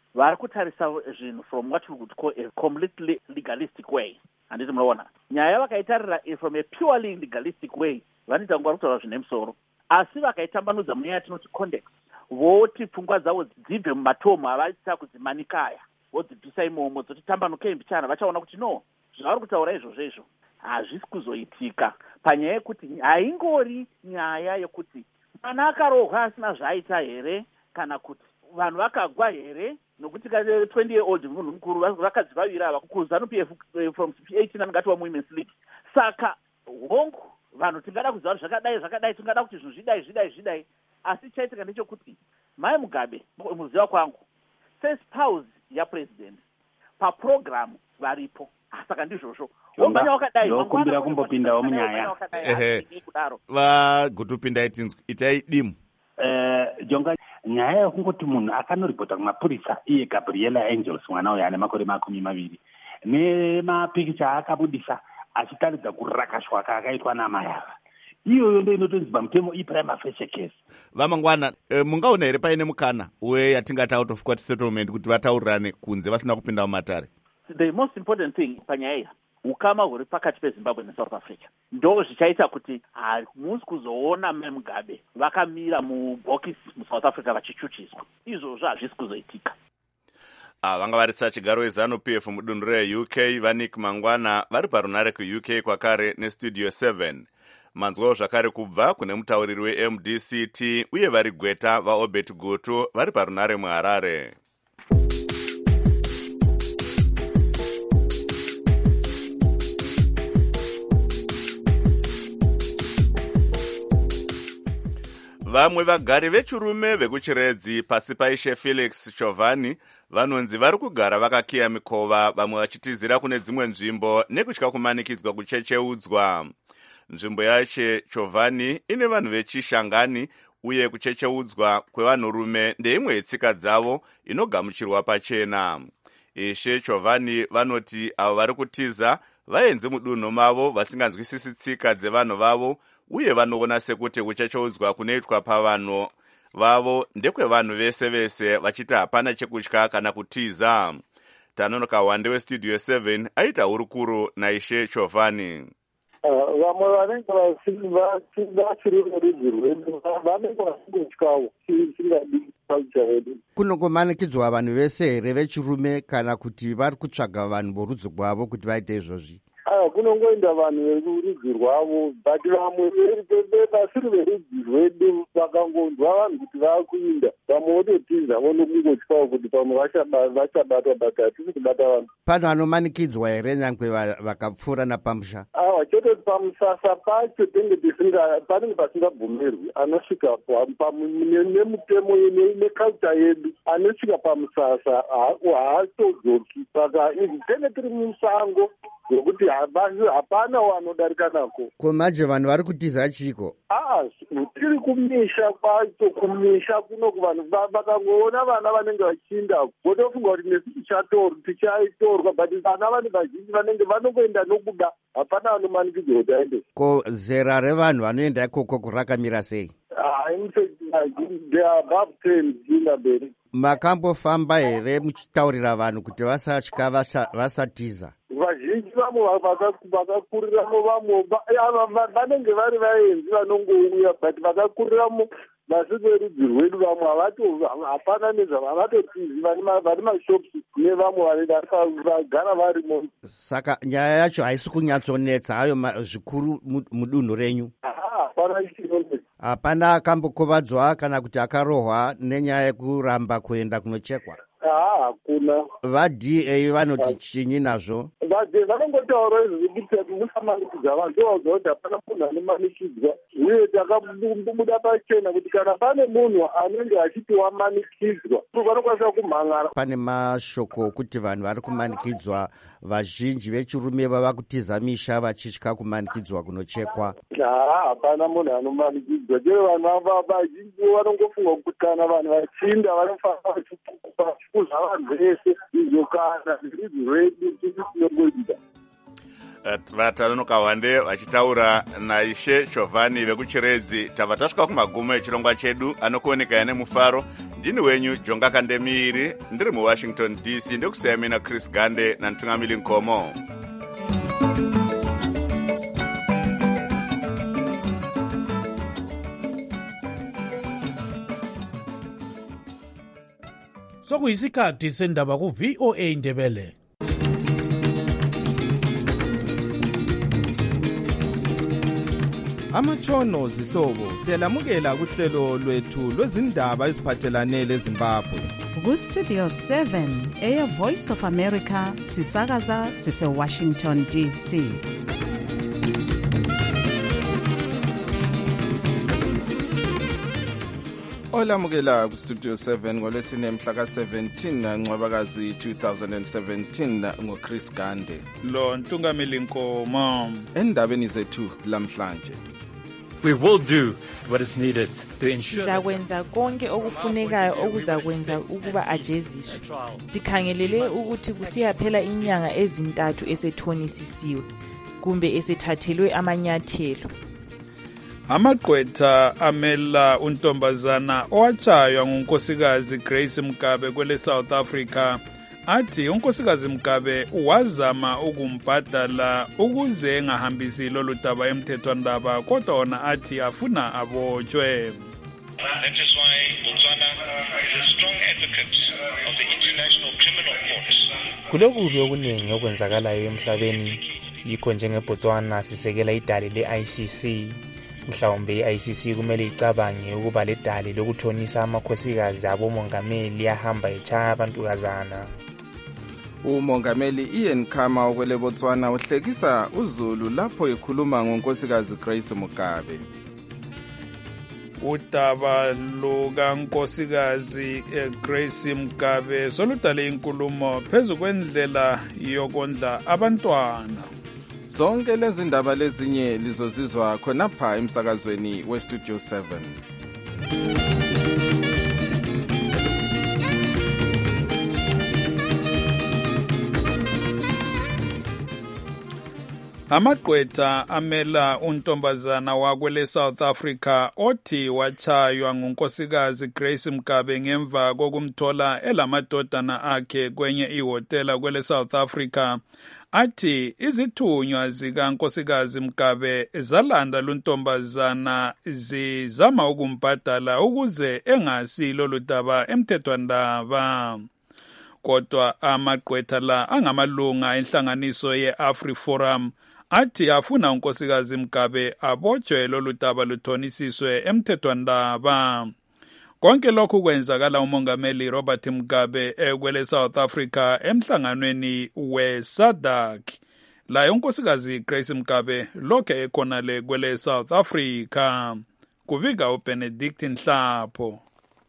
Speaker 15: vari kutarisa zvinhu from what we would call a completely legalistic way. Handiti munoona nyaya vakaitarira from a purely legalistic way vanoita nguva kutaura zvine musoro, asi vakaitambanudza munyaya yatinoti context, voti pfungwa dzavo dzibve mumatomo avaita kudzimanikaya vodzibvisa imomo dzotitambanukei mbichana, vachaona kuti no, zvavari kutaura izvozvo izvo hazvisi kuzoitika, panyaya yekuti haingori nyaya yekuti mwana akarohwa asina zvaaita here, kana kuti vanhu vakagwa here, nokuti 20-year-old munhu mukuru vakadzivavira ava kuZANU-PF from 18 angati waMowomen's League. Saka hongu vanhu tingada kuziva zvakadai, tingada kuti zvinhu zvidai, asi chaitika ndechekuti Mai Mugabe muziva kwangu first pause yapresident paprogramu varipo, saka ndizvozvo
Speaker 14: ndokumbira kumbopindawo munyaya
Speaker 1: vagutupinda itai dimu
Speaker 14: jonga nyaya yekungoti munhu akanoripota kumapurisa iye Gabriela Angels mwana uyo ane makore 20 nemapikicha akabudisa achitaridza kurakashwa kaakaitwa namai ava, iyoyo ndo inotonzi pamutemo prima facie case.
Speaker 1: Vamangwana, mungaona here paine mukana yatingati out of court settlement kuti vataurirane kunze vasina kupinda mumatare?
Speaker 15: The most important thing panyaya iyi ukama huri pakati peZimbabwe neSouth Africa ndo zvichaita kuti hamusi kuzoona Mai Mugabe vakamira mubhokisi muSouth Africa vachichuchiswa. Izvozvo hazvisi kuzoitika.
Speaker 1: Vanga varisa chigaro weZANU-PF mudunhu reUK vaNick Mangwana vari parunare kuUK kwakare neStudio 7. Manzwawo zvakare kubva kune mutauriri weMDCT uye vari gweta vaObert Gutu vari parunare muHarare. Vamwe vagari vechirume vekuchiredzi pasi paishe Felix Chovani vanonzi vari kugara vakakiya mikova, vamwe vachitizira kune dzimwe nzvimbo nekutya kumanikidzwa kuchecheudzwa. Nzvimbo yache Chovani ine vanhu vechishangani uye kuchecheudzwa kwevanhurume ndeimwe yetsika dzavo inogamuchirwa pachena. Ishe Chovani vanoti avo vari kutiza vaenze mudunhu mavo vasinganzwisisi tsika dzevanhu vavo uye vanoona sekuti kuchecheudzwa kunoitwa pavanhu vavo ndekwevanhu vese vachiti hapana chekutya kana kutiza. Tanonoka Wande weStudio 7 aita hurukuro naishe Chovani.
Speaker 16: Vamwe vanenge vachiri verudzi rwedu vanenge vasingotyawo chingadi culture yedu.
Speaker 17: Kunongomanikidzwa vanhu vese here vechirume kana kuti vari kutsvaga vanhu vorudzi rwavo kuti vaite izvozvi?
Speaker 16: Kunongoenda vanhu verudzi rwavo, but vamwe vasiri verudzi rwedu vakangonzwa vanhu kuti vakuinda, vamwe vototiza vonokungotyawo kuti pamwe vachabatwa, but hatisi kubata vanhu.
Speaker 17: Pano vanomanikidzwa here nyangwe vakapfuura napamusha?
Speaker 16: Chototi pamusasa pacho panenge pasingabvumirwi anosvikapo nemutemo neculture yedu, anosvika pamusasa haatodzoki. Saka tenge tiri musango zvokuti hapana wanodarika nako.
Speaker 17: Ko manje vanhu vari kutiza chiko?
Speaker 16: Tiri kumisha kwacho, kumisha kunoku vanhu vakangoona vana vanenge vachiinda votofunga kuti nesu tichaitorwa, but vana vanhu vazhinji vanenge vanongoenda nokuda, hapana vanomanikidzwa kuti aende.
Speaker 17: Ko zera revanhu vanoenda ikoko rakamira sei?
Speaker 16: They are above 10 inaberi.
Speaker 17: Makambofamba here muchitaurira vanhu kuti vasatya vasatiza?
Speaker 16: Vazhinji vamwe vakakuriramo, vamwe vanenge vari vaenzi vanongouya, but vakakuriramo vasi verudzi rwedu vamwe hapana nezvavatotizi, vari mashops nevamwe vagara varimo.
Speaker 17: Saka nyaya yacho haisi kunyatsonetsa hayo zvikuru mudunhu renyu?
Speaker 16: Hapana chinonetsa.
Speaker 17: Hapana akambokovadzwa kana kuti akarohwa nenyaya yekuramba kuenda kunochekwa?
Speaker 16: Hakuna.
Speaker 17: VaDA vanoti chinyi nazvo?
Speaker 16: VaDA vanongotaura izvi kuti musamanikidzwa vanhu, ndovaudza kuti hapana munhu anomanikidzwa, uye takabuda pachena kuti kana pane munhu anenge achiti wamanikidzwa vanokwanisa kumhangara.
Speaker 17: Pane mashoko okuti vanhu vari kumanikidzwa, vazhinji vechirume vava kutiza misha vachitya kumanikidzwa kunochekwa.
Speaker 16: Hapana munhu anomanikidzwa, chero vanhu vazhinji vanongofunga kuti kana vanhu vachinda vanofanira vachikuza vanhu vese, izvo kana zvirudzi rwedu tinongoita.
Speaker 1: vatanonoka hwande vachitaura naishe Chovhani vekuchiredzi. tabva tasvika kumagumo echirongwa chedu anokuoneka nemufaro. ndini wenyu Jonga Kandemiri, ndiri muWashington DC. ndekusiya mina Chris Gande naNtungamili Nkomo.
Speaker 18: Sokuyisikhathi sendaba ku-VOA Indebele.
Speaker 19: Amatshono zihlobo siyalamukela kuhlelo lwethu lwezindaba eziphathelane leZimbabwe.
Speaker 2: Ku-Studio 7 Voice of America sisakaza sise-Washington DC.
Speaker 19: Olamukela ku-Studio 7 ngolwesine mhla ka-17 Ncwabakazi 2017 ngoChris Gande.
Speaker 20: Lo Ntungamili Nkomo.
Speaker 19: Endabeni zethu lamhlanje.
Speaker 21: We will do what is needed to ensure
Speaker 22: sizakwenza konke okufunekayo okuzakwenza ukuba ajeziswe. Sikhangelele ukuthi kusiyaphela inyanga ezintathu esethonisisiwe kumbe esethathelwe amanyathelo.
Speaker 20: Amagqwetha amela untombazana owatshaywa ngunkosikazi Grace Mugabe kwele South Africa athi unkosikazi Mugabe wazama ukumbhadala ukuze engahambisi lolu daba emthethwandaba, kodwa wona athi afuna abotshwe.
Speaker 23: That is why Botswana is a strong advocate of the International Criminal Court.
Speaker 24: Kulokubi okuningi okwenzakalayo emhlabeni, yikho njengeBotswana sisekela idali le-ICC. Mhlawumbe i-ICC kumele icabange ukuba le dali lokuthonisa amakhosikazi abomongameli ahamba echaya abantukazana.
Speaker 19: Umongameli Ian Khama okwele Botswana uhlekisa uZulu lapho ekhuluma ngonkosikazi Grace Mugabe.
Speaker 20: Udaba lukankosikazi Grace Mugabe soludale inkulumo phezu kwendlela yokondla abantwana.
Speaker 19: Zonke lezi ndaba lezinye lizozizwa khonapha emsakazweni weStudio 7.
Speaker 20: Amagqwetha amela untombazana wakwele South Africa othi wachaywa ngunkosikazi Grace Mugabe ngemva kokumthola elamadodana akhe kwenye ihotela kwele South Africa. Athi izithunywa zikankosikazi Mugabe zalanda luntombazana zizama ukumbhadala ukuze engasi lolu daba emthethwandaba. Kodwa amagqwetha la angamalunga enhlanganiso ye-AfriForum athi afuna unkosikazi Mugabe abotshwe lolu daba luthonisiswe emthethwandaba. Konke lokhu kwenzakala umongameli Robert Mugabe kwele South Africa emhlanganweni we-SADC. La unkosikazi Grace Mugabe lokhe ekhonale kwele South Africa. Kubika uBenedict Nhlapho.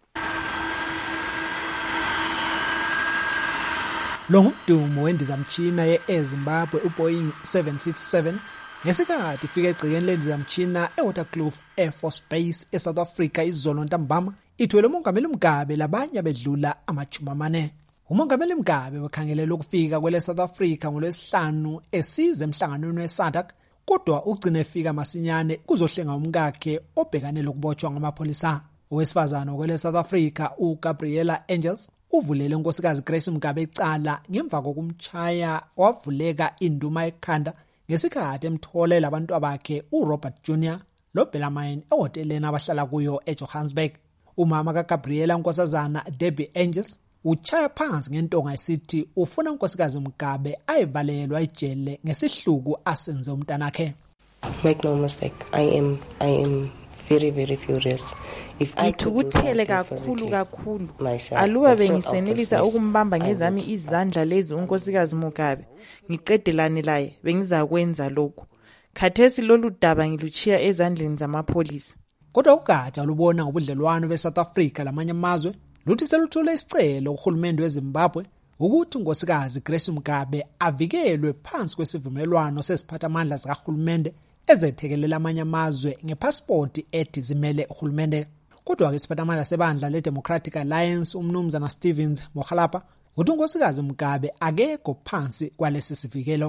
Speaker 25: Lo ngumdumo wendizamtshina ye-Zimbabwe uBoeing 767 ngesikhathi ifika egcikeni lendizamtshina eWaterkloof Air Force Base eSouth Africa izolo ntambama ithwele umongameli Mugabe labanye abedlula ama-40. Umongameli Mugabe wakhangelela ukufika kwele South Africa ngolwesihlanu esize emhlanganweni we-SADC, kodwa ugcine efika masinyane kuzohlenga umkakhe obhekane lokubotshwa ngamapolisa. Owesifazana kwele South Africa uGabriela Angels uvulele unkosikazi Grace Mugabe icala ngemva kokumchaya wavuleka induma ekhanda ngesikhathi emtholela abantu abakhe uRobert Jr. loBellarmine ehoteleni abahlala kuyo eJohannesburg. Umama kaGabriela unkosazana Debbie Angels uchaya phansi ngentonga esithi ufuna unkosikazi Mugabe ayivalelwa ejele ngesihluku asenze umntanakhe.
Speaker 26: Make no mistake, I am very furious.
Speaker 22: Ngithukuthele kakhulu. Aluba bengisenelisa ukumbamba ngezami izandla lezi unkosikazi Mugabe ngiqedelane laye bengizakwenza lokho. Khathesi lolu daba ngiluchiya ezandleni zamapholisa.
Speaker 25: Kodwa ugatsha lubona ngobudlelwano beSouth Africa lamanye amazwe luthi seluthole isicelo kuhulumende weZimbabwe ukuthi unkosikazi Grace Mugabe avikelwe phansi kwesivumelwano sesiphathamandla zikahulumende ezethekelela amanye amazwe ngepassport ethi zimele uhulumende. Kodwa ke isiphathamandla sebandla leDemocratic Alliance umnumzana Stevens Mogalapa uthi unkosikazi Mugabe akekho phansi kwalesi sivikelo.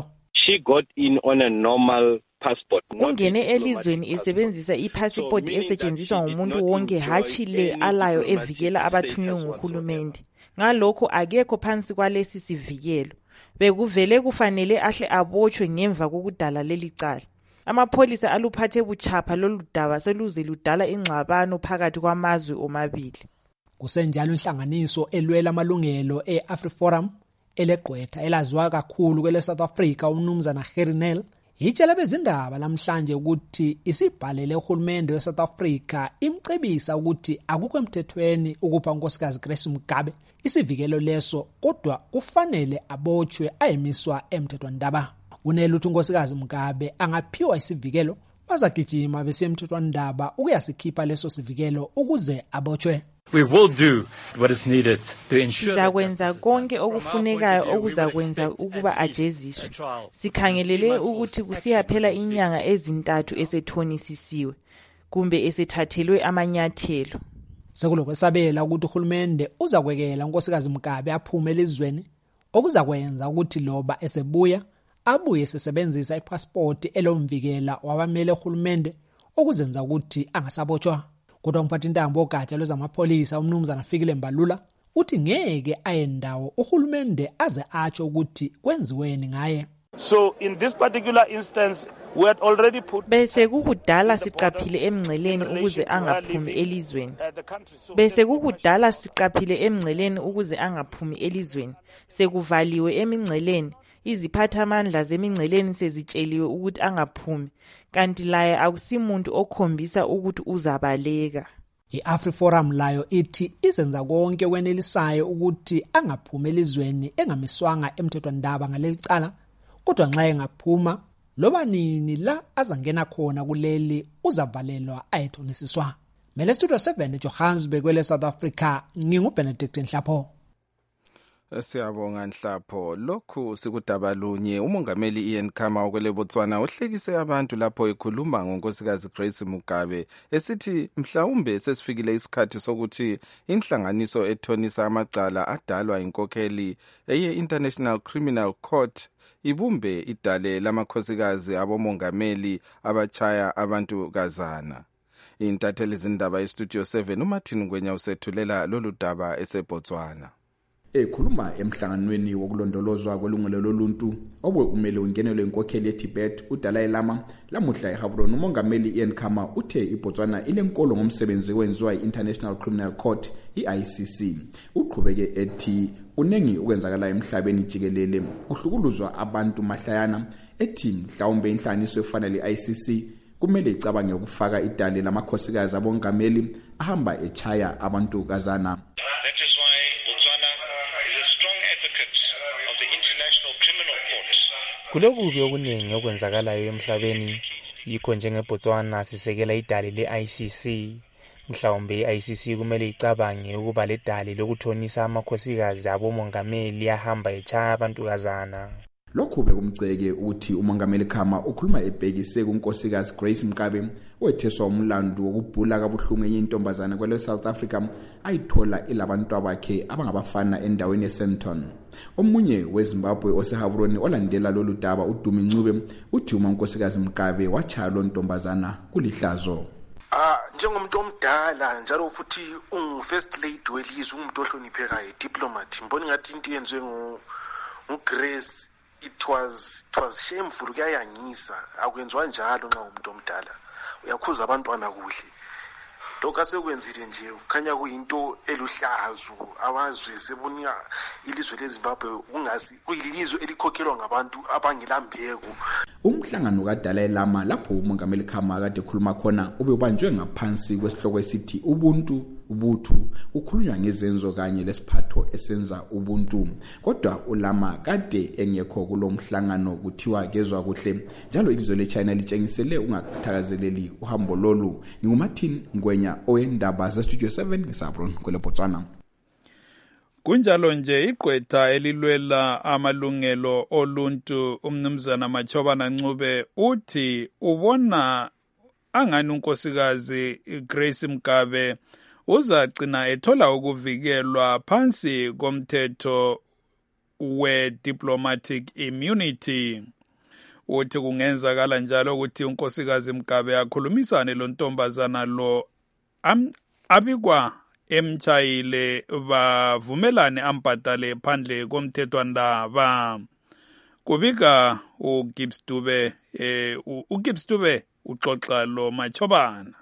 Speaker 3: she got in on a normal passport.
Speaker 22: Ungene elizweni esebenzisa iphasipoti esetshenziswa ngumuntu wonke hatshi le alayo evikela abathunywe nguhulumende. Ngalokho akekho phansi kwalesi sivikelo. Bekuvele kufanele ahle abotshwe ngemva kokudala leli cala. Amapholisa aluphathe buchapha lolu daba seluze ludala ingxabano phakathi kwamazwe omabili.
Speaker 25: Kusenjalo inhlanganiso elwela amalungelo e-AfriForum elegqwetha elaziwa kakhulu kwele South Africa umnumzana Gary Nel itshela bezindaba namhlanje ukuthi isibhalele uhulumende we-South Africa imcebisa ukuthi akukho emthethweni ukupha unkosikazi Grace Mugabe isivikelo leso kodwa kufanele abotshwe ayemiswa emthethwandaba. Unele uthi unkosikazi Mugabe angaphiwa isivikelo bazagijima besemthethwandaba ukuyasikhipha leso sivikelo ukuze abotshwe.
Speaker 21: We will do what is needed to ensure
Speaker 22: sizakwenza konke okufunekayo okuzakwenza ukuba ajeziswe. Sikhangelele ukuthi kusiyaphela inyanga ezintathu esethonisisiwe kumbe esethathelwe amanyathelo.
Speaker 25: Sekulokwesabela ukuthi uhulumende uzakwekela unkosikazi Mugabe aphume elizweni okuzakwenza ukuthi loba esebuya abuye sesebenzisa ipassport elomvikela wabamele uhulumende okuzenza ukuthi angasabotshwa. Kodwa umphathi intambo ogatsha lwezamapolisa umnumzana Fikile Mbalula uthi ngeke ayendawo uhulumende aze atsho ukuthi kwenziweni ngaye.
Speaker 4: So in this particular instance we had already put
Speaker 22: bese kukudala siqaphile emngceleni ukuze angaphumi elizweni. Bese kukudala siqaphile emngceleni ukuze angaphumi elizweni. Sekuvaliwe emingceleni. Iziphathamandla zemingceleni sezitsheliwe ukuthi angaphumi kanti laye akusimuntu okhombisa ukuthi uzabaleka.
Speaker 25: I-AfriForum layo ithi izenza konke kwenelisayo ukuthi angaphumi elizweni engamiswanga emthethwandaba ngaleli cala kodwa nxa engaphuma loba nini la azangena khona kuleli uzavalelwa ayethonisiswa. Mele Studio 7 eJohannesburg kwele South Africa nginguBenedict Nhlapho.
Speaker 19: Siyabonga Nhlapho. Lokhu sikudaba lunye umongameli Ian Khama okwele Botswana uhlekise abantu lapho ekhuluma ngonkosikazi Grace Mugabe esithi mhlawumbe sesifikile isikhathi sokuthi inhlanganiso ethonisa amacala adalwa inkokheli eye-International Criminal Court ibumbe idale lamakhosikazi abomongameli abachaya abantu kazana. Intatheli zindaba eStudio 7 uMartin Ngwenya usethulela lolu daba eseBotswana.
Speaker 5: Ekhuluma emhlanganweni wokulondolozwa kwelungelo loluntu obwe umele ungenelo inkokheli eTibet uDalai Lama lamuhla eHavroni umongameli Ian Khama uthe iBotswana ilenkolo ngomsebenzi wenziwa iInternational Criminal Court iICC. Uqhubeke ethi unengi ukwenzakala emhlabeni jikelele kuhlukuluzwa abantu mahlayana ethi mhlawumbe inhlaniso efana leICC kumele icabange ukufaka idale lamakhosikazi abongameli ahamba echaya abantu kazana.
Speaker 23: That is why Botswana is a strong advocate of the International Criminal Court.
Speaker 24: Kulokubi okuningi okwenzakalayo emhlabeni yikho njengeBotswana sisekela idale leICC. Mhlawumbe iICC kumele icabange ukuba ledale lokuthonisa amakhosikazi abomongameli ahamba echaya abantu kazana.
Speaker 5: Lokhu bekumceke uthi umongameli Khama ukhuluma ebhekise kunkosikazi Grace Mugabe wetheswa umlando wokubhula kabuhlungu enye intombazana kwele South Africa ayithola ilabantu abakhe abangabafana endaweni eSenton. Omunye weZimbabwe oseHavroni olandela lolu daba uDumi Ncube uthi unkosikazi Mugabe wachaya lo ntombazana kulihlazo.
Speaker 6: Njengomuntu omdala njalo futhi first lady welizwe umuntu ohloniphekayo diplomat mboni ngathi into yenziwe nguGrace it was shameful kuyayangisa akwenziwa njalo nxa umuntu omdala uyakhuza abantwana kuhle lokho asekwenzile nje kukhanya kuyinto eluhlazo abazwe sebona ilizwe leZimbabwe ungasi kuyilizwe elikhokhelwa ngabantu abangilambeko.
Speaker 5: Umhlangano kaDalai Lama lapho umongameli Khama kade ekhuluma khona ubebanjwe ngaphansi kwesihloko esithi ubuntu ubuthu ukhulunywa ngezenzo kanye lesiphatho esenza ubuntu. Kodwa uLama kade engekho kulomhlangano kuthiwa kezwa kuhle njalo ilizwe leChina litshengisele ungathakazeleli uhambo lolu. NginguMartin Ngwenya owendaba zeStudio 7 ngeSabrun kwele Botswana.
Speaker 20: Kunjalo nje igqwetha elilwela amalungelo oluntu umnumzana Machobana Ncube uthi ubona angani unkosikazi Grace Mugabe uzagcina ethola ukuvikelwa phansi komthetho we-diplomatic immunity. uthi kungenzakala njalo ukuthi unkosikazi Mugabe akhulumisane lo ntombazana lo abikwa emtshayile bavumelane ambhadale phandle komthethwandaba. Kubika uGibbs Dube uGibbs Dube uxoxa lo Machobana.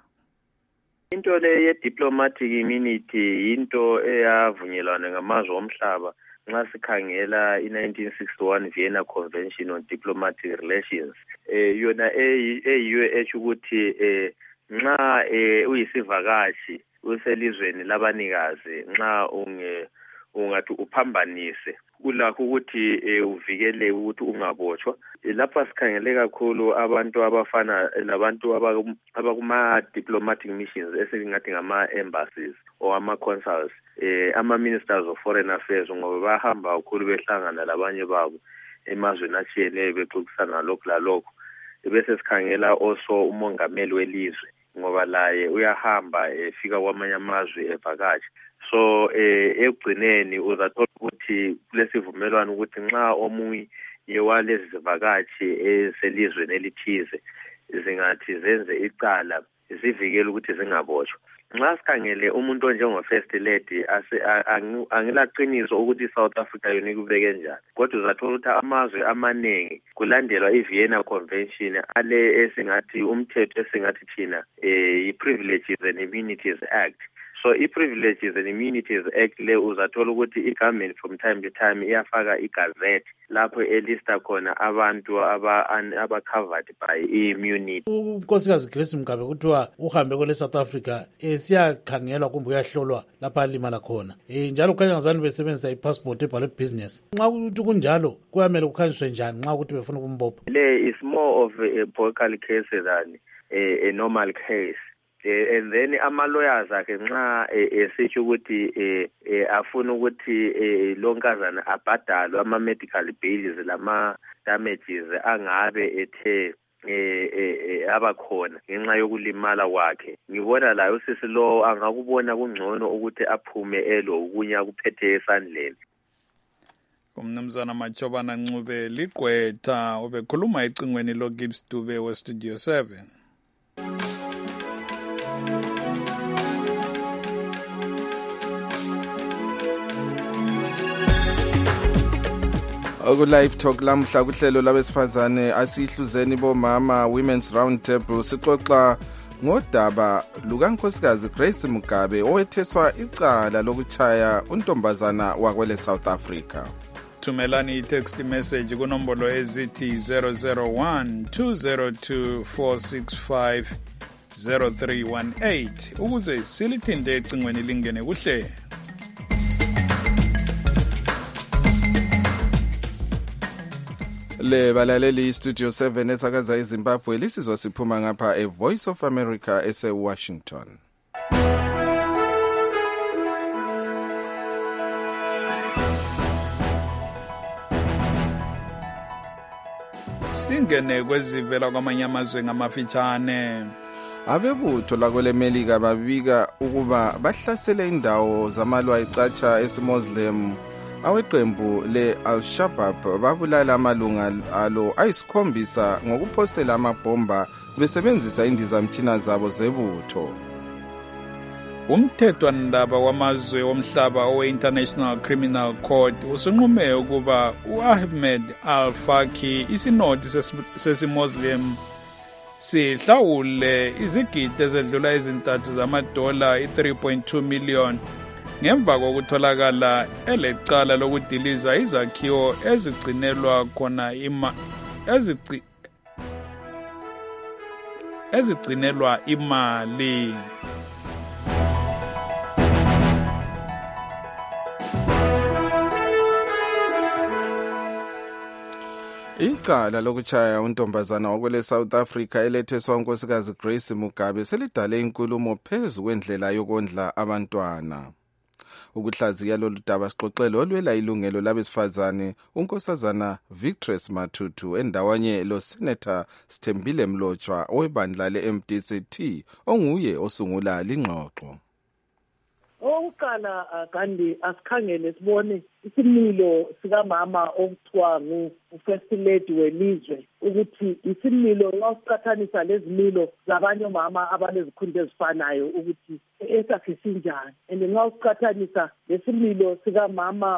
Speaker 7: Into le ye-diplomatic immunity into eyavunyelwana ngamazwe omhlaba nxa sikhangela i-1961 Vienna Convention on Diplomatic Relations. Yona eyiyo esho ukuthi nxa uyisivakashi uselizweni labanikazi nxa ungathi uphambanise kulakho ukuthi uvikele ukuthi ungabotshwa. Lapha sikhangele kakhulu abantu abafana labantu abakuma-diplomatic missions esingathi ngama-embassies or ama-consuls, ama-ministers of foreign affairs ngoba bahamba kakhulu behlangana labanye babo emazweni atshiyeneyo bexoxisana lokhu lalokho. Bese sikhangela also umongameli welizwe ngoba laye uyahamba efika kwamanye amazwe evakashi. So ekugcineni uzathola ukuthi kulesivumelwano ukuthi nxa omunye yewalezi zivakashi eselizweni elithize zingathi zenze icala zivikele ukuthi zingabotshwa. Nxa sikhangele umuntu onjengo-first lady angilaqiniso ukuthi i-South Africa yona ikubeke njani, kodwa uzathola ukuthi amazwe amaningi kulandelwa i-Vienna Convention ale esingathi umthetho esingathi thina i-Privileges and Immunities Act. So i-Privileges and Immunities Act le uzathola ukuthi i-government from time to time iyafaka igazette lapho elista khona abantu aba-covered by i-immunity.
Speaker 18: Unkosikazi Grace Mugabe kuthiwa uhambe kwele South Africa siyakhangelwa kumbe uyahlolwa lapha alimala khona. Njalo kukhanya ngazani besebenzisa i-passport ebhalwe business. Nxa ukuthi kunjalo kuyamele kukhanyiswe njani nxa ukuthi befuna ukumbopha?
Speaker 7: Le is more of a political case than a normal case. And then ama-lawyers akhe nxa esitsho ukuthi afuna ukuthi lonkazana abhadalwe ama-medical bills lama-damages angabe ethe abakhona ngenxa yokulimala kwakhe. Ngibona layo usisi lo angakubona kungcono ukuthi aphume okunye akuphethe esandleni.
Speaker 20: Umnumzana Machobana Ncube ligqwetha ubekhuluma ecingweni loGibbs Dube weStudio 7.
Speaker 19: Live Talk lamhla kuhlelo labesifazane asihluzeni bomama Women's Round Table sixoxa ngodaba lukankosikazi Grace Mugabe owetheswa icala lokutshaya untombazana wakwele South Africa.
Speaker 20: Thumelani i-text message kunombolo ezithi 001-202-465-0318 ukuze silithinde ecingweni lingene kuhle.
Speaker 19: Le balaleli Studio 7 esakaza eZimbabwe lisizwa siphuma ngapha eVoice of America ese-Washington.
Speaker 20: Singene kwezivela kwamanye amazwe ngamafitshane.
Speaker 19: Abebutho lakwele Melika babika ukuba bahlasele indawo zamalwa icatsha esimuslim aweqembu le-Al-Shabaab babulala amalunga alo ayisikhombisa ngokuphosela amabhomba besebenzisa indizamtshina zabo zebutho.
Speaker 20: Umthethwandaba wamazwe womhlaba owe-International Criminal Court usunqume ukuba u-Ahmed al-Faki isinodi sesimuslim sihlawule izigidi ezedlula ezintathu zamadola i-3.2 million ngemva kokutholakala elecala lokudiliza izakhiwo ezigcinelwa khona ezigcinelwa imali.
Speaker 19: Icala lokutshaya untombazana wakwele South Africa eletheswa unkosikazi Grace Mugabe selidale inkulumo phezu kwendlela yokondla abantwana. Ukuhlaziya lolu daba sixoxele olwela ilungelo labesifazane unkosazana Victress Matutu endawanye lo Senator Sthembile Mlotshwa owebandla le-MDC-T onguye osungula lingxoxo.
Speaker 8: Oqala kandi asikhangele sibone isimilo sikamama okuthiwa ngu-first lady welizwe ukuthi isimilo nxa siqathanisa lezimilo zabanye omama abanezikhundla ezifanayo ukuthi esakhe sinjani, and nxa siqathanisa lesimilo sikamama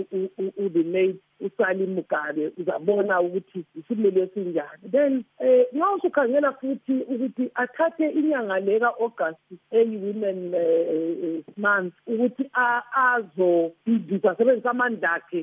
Speaker 8: the late uSally Mugabe uzabona ukuthi isimilo esinjani. Then nxa usukhangela futhi ukuthi athathe inyanga leka August eyi-women month ukuthi azobhidisa sebenzisa amandla akhe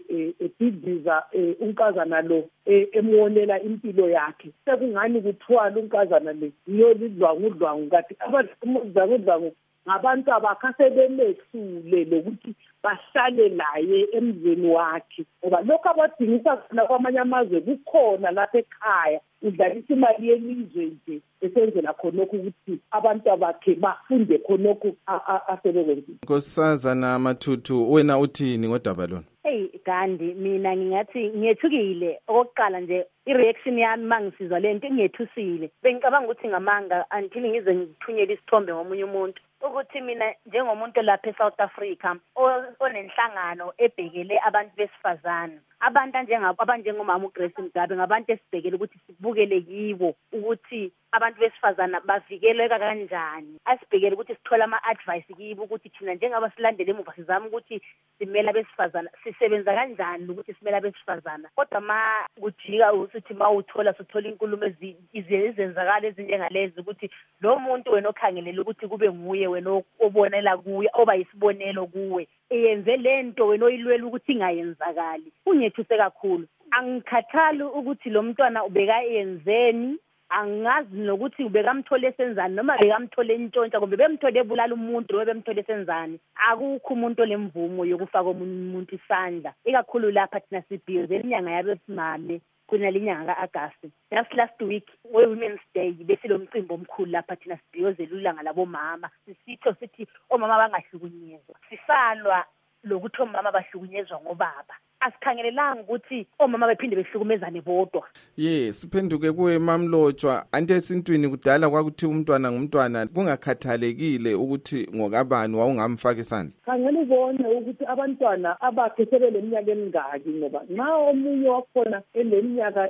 Speaker 8: ebhidiza unkazana lo emwonela impilo yakhe. Sekungani kuthwala unkazana le yolidlwangudlwangu kanti abadlwangudlwangu ngabantu abakasebemesule lokuthi bahlale laye emzini wakhe, ngoba lokho abadingisa khona kwamanye amazwe kukhona lapha ekhaya udlalisa imali yelizwe nje esenzela khonokho ukuthi abantu abakhe bafunde khonokho asebekwenzile.
Speaker 19: Nkosazana Mathuthu, wena uthini ngodaba lona?
Speaker 9: Hey Gandhi, mina ngingathi ngiyethukile. Okokuqala nje i-reaction yami mangisizwa lento ngiyethusile. Bengicabanga ukuthi ngamanga until ngize ngithunyele isithombe ngomunye umuntu ukuthi mina njengomuntu lapha eSouth Africa onenhlangano ebhekele abantu besifazana, abantu abanjengomama uGrace Mugabe ngabantu esibhekele ukuthi sibukele kibo ukuthi abantu besifazana bavikeleka kanjani, asibhekele ukuthi sithola ama-advice kibo ukuthi thina njengaba silandele emuva sizama ukuthi simela besifazana sisebenza kanjani ukuthi simela besifazana. Kodwa ma kujika ukuthi ma uthola sithola inkulumo izenzakala ezinjengalezi ukuthi lo muntu wena okhangelela ukuthi kube nguye wena obonela kuye oba yisibonelo kuwe eyenze lento wena oyilwela ukuthi ingayenzakali, ungethuse kakhulu. Angikhathali ukuthi lo mntwana ubeka yenzeni, angazi nokuthi ubekamthole senzani noma bekamthole intshontsha kumbe bemthole ebulala umuntu noma bemthole senzani. Akukho umuntu olemvumo yokufaka umuntu isandla, ikakhulu lapha thina sibhiyoze inyanga yabesimame kunale nyanga ka-August. Just last week we-Women's Day bese lo mcimbi omkhulu lapha thina sibhiyozela ulanga labomama, sisitho sithi omama bangahlukunyezwa, sisalwa lokuthi omama bahlukunyezwa ngobaba. Asikhangelelanga ukuthi omama bephinde behlukumezane bodwa.
Speaker 19: Yes, siphenduke kuwe Mamlotshwa. Ante esintwini kudala kwakuthi umntwana ngumntwana kungakhathalekile ukuthi ngokabani wawungamfaka isandla.
Speaker 8: Khangela ubone ukuthi abantwana abakhe sebeleminyaka emingaki, ngoba nxa omunye wakhona eneminyaka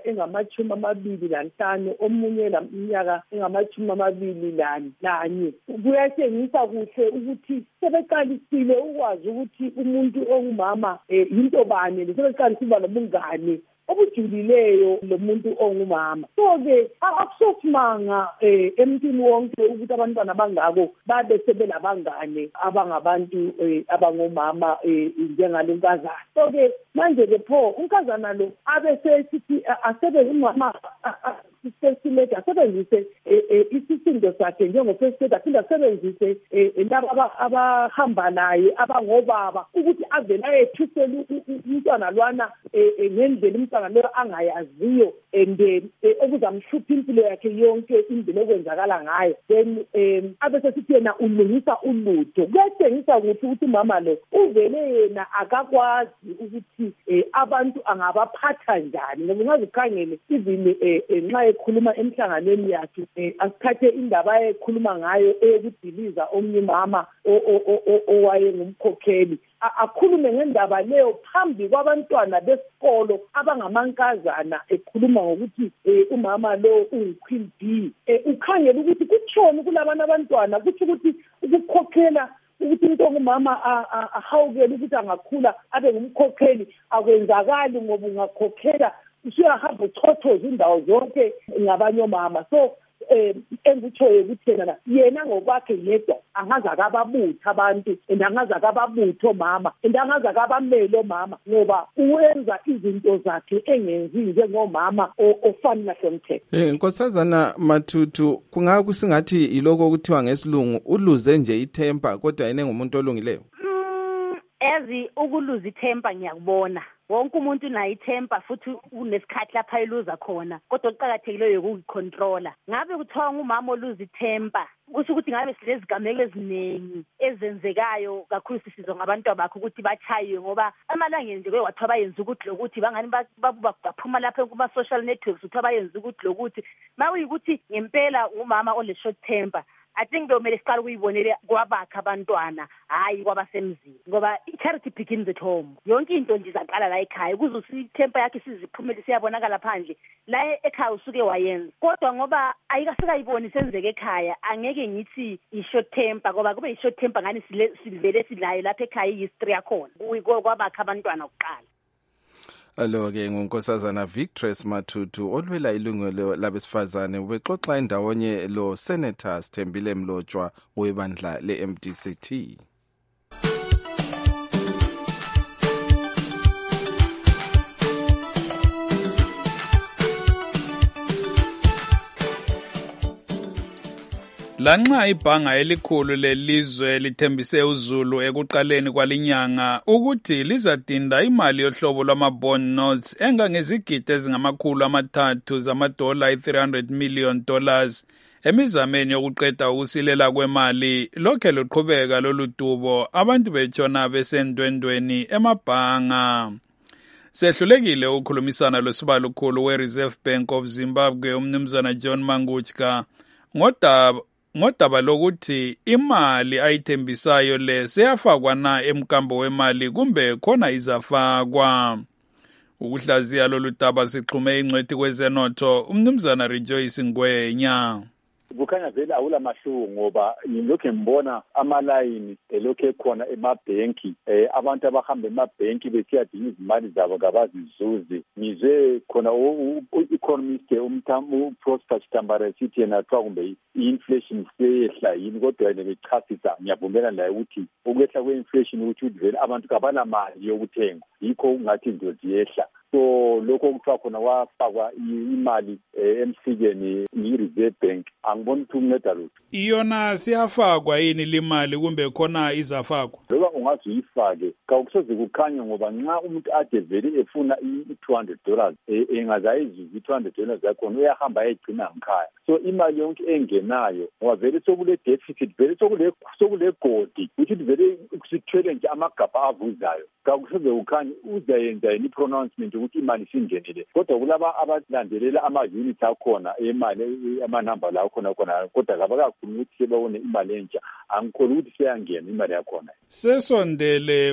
Speaker 8: engama-25 omunye laminyaka engama-24 kuyatshengisa kuhle ukuthi sebeqalisile ukwazi ukuthi umuntu ongumama yinto bani, sebeqalisile nobungane obujulileyo lo muntu ongumama. So-ke akusosimanga emntwini wonke ukuthi abantwana abangako babe sebelabangane abangabantu abangomama njengalo nkazana. So-ke manje-ke pho unkazana lo abesesithi asebenze umama asebenzise isisindo sakhe njengo-first aid, aphinde asebenzise laba abahamba naye abangobaba ukuthi avele ayethusele umntwana lwana ngendlela umntwana leyo angayaziyo and okuzamhlupha impilo yakhe yonke indlela okwenzakala ngayo. Then abesesithi yena ulungisa ulutho. Kuyatshengisa ukuthi umama lo uvele yena akakwazi ukuthi abantu angabaphatha njani, ngoba ungazikhangele even nxa ekhuluma emhlanganweni yakhe asithathe indaba ayekhuluma ngayo eyokudiliza omnye umama owayengumkhokheli, akhulume ngendaba leyo phambi kwabantwana besikolo abangamankazana ekhuluma ngokuthi umama lo uyi-Queen B. Ukhangele ukuthi kutshoni kulabana abantwana, kuthi ukuthi ukukhokhela ukuthi umuntu ongumama ahawukele ukuthi angakhula abe ngumkhokheli akwenzakali, ngoba ungakhokhela usuyahamba uchothoza indawo zonke ngabanye omama. So engikutshoyo ukuthi yena ngokwakhe yedwa angaze akababutha abantu and angaze akababutha omama and angaze akabamele omama, ngoba uwenza izinto zakhe engenzi njengomama ofanele nasemthetho.
Speaker 19: Nkosazana Mathuthu, kungakusingathi iloko okuthiwa ngesilungu uluze nje ithemba kodwa yena ngumuntu olungileyo.
Speaker 9: Ezi ukuluza ithemba ngiyakubona. Wonke umuntu nayo ithemba futhi unesikhathi lapha eluza khona, kodwa okuqakathekileyo ukuyicontrola. Ngabe kuthiwa ngumama oluza ithemba kusho ukuthi ngabe silezigameko eziningi ezenzekayo kakhulu sisizwa ngabantu abakho ukuthi bachayiwe, ngoba amalangeni nje kwathiwa bayenza ukuthi lokuthi bangani baphuma lapha kuma-social networks kuthiwa bayenza ukuthi lokuthi ma uyikuthi ngempela umama ole short temper I think kumele siqale ukuyibonele kwabakha abantwana hayi kwabasemzini ngoba i-charity begins at home. Yonke into nje izaqala la ekhaya ukuze isithempa yakhe siziphumele siyabonakala phandle la ekhaya usuke wayenza kodwa ngoba ayikasikayiboni senzeke ekhaya angeke ngithi i-short temper ngoba kube i-short temper ngani sivele silayo lapha ekhaya i-history yakhona kwabakha abantwana kuqala.
Speaker 19: Alo-ke ngunkosazana Victress Matutu olwela ilungelo labesifazane ubexoxa endawonye lo Senator Sithembile Mlotshwa webandla le-MDCT.
Speaker 20: Lanxa ibhanga elikhulu lelizwe lithembise uZulu ekuqaleni kwalinyanga ukuthi lizadinda imali yohlobo lwama-bond notes engangezigidi ezingama-300 zamadola $300 million emizameni yokuqeda ukusilela kwemali lokhe luqhubeka lolu dubo abantu betshona besendwendweni emabhanga. Sehlulekile ukukhulumisana losibalukhulu we-Reserve Bank of Zimbabwe umnumzana John Manguchka ngodaba lokuthi imali ayithembisayo le seyafakwa na emkambo wemali kumbe khona izafakwa. Ukuhlaziya lolu daba sixhume ingcwethi kwezenotho umnumzana Rejoice Ngwenya.
Speaker 10: Kukhanya vele awula mahluko ngoba ngilokho ngibona amalayini elokho ekhona emabhenki abantu abahamba emabhenki besiyadinga izimali zabo kabazizuzi. Ngizwe khona u-economist Prosper Chitambara sithi yena kuthiwa kumbe i-inflation seyehla yini kodwa yena bechasisa ngiyavumelana laye ukuthi ukwehla kwe-inflation ukuthi vele abantu kabanamali yokuthenga yikho ungathi izinto ziyehla. So lokho kuthiwa khona wafakwa imali emsikeni yi-Reserve Bank angiboni ukuthi unceda lutho.
Speaker 20: Iyona siyafakwa yini limali kumbe khona izafakwa?
Speaker 10: Loba ungaze uyifake kawusoze kukhanye ngoba nxa umuntu ade vele efuna $200 engazayizuza $200 zakhona uyahamba ayigcina ngikhaya. So imali yonke engenayo ngoba vele sokule deficit vele sokule godi ukuthi vele sithwele nje amagabha avuzayo kawusoze kukhanye uzayenza yini pronouncement ukuthi imali singenile kodwa kulaba abalandelela ama-units akhona emali amanamba la khona kodwa kabakakhuluma ukuthi sebawone imali entsha angikholwa ukuthi seyangena imali yakhona.
Speaker 20: Sesondele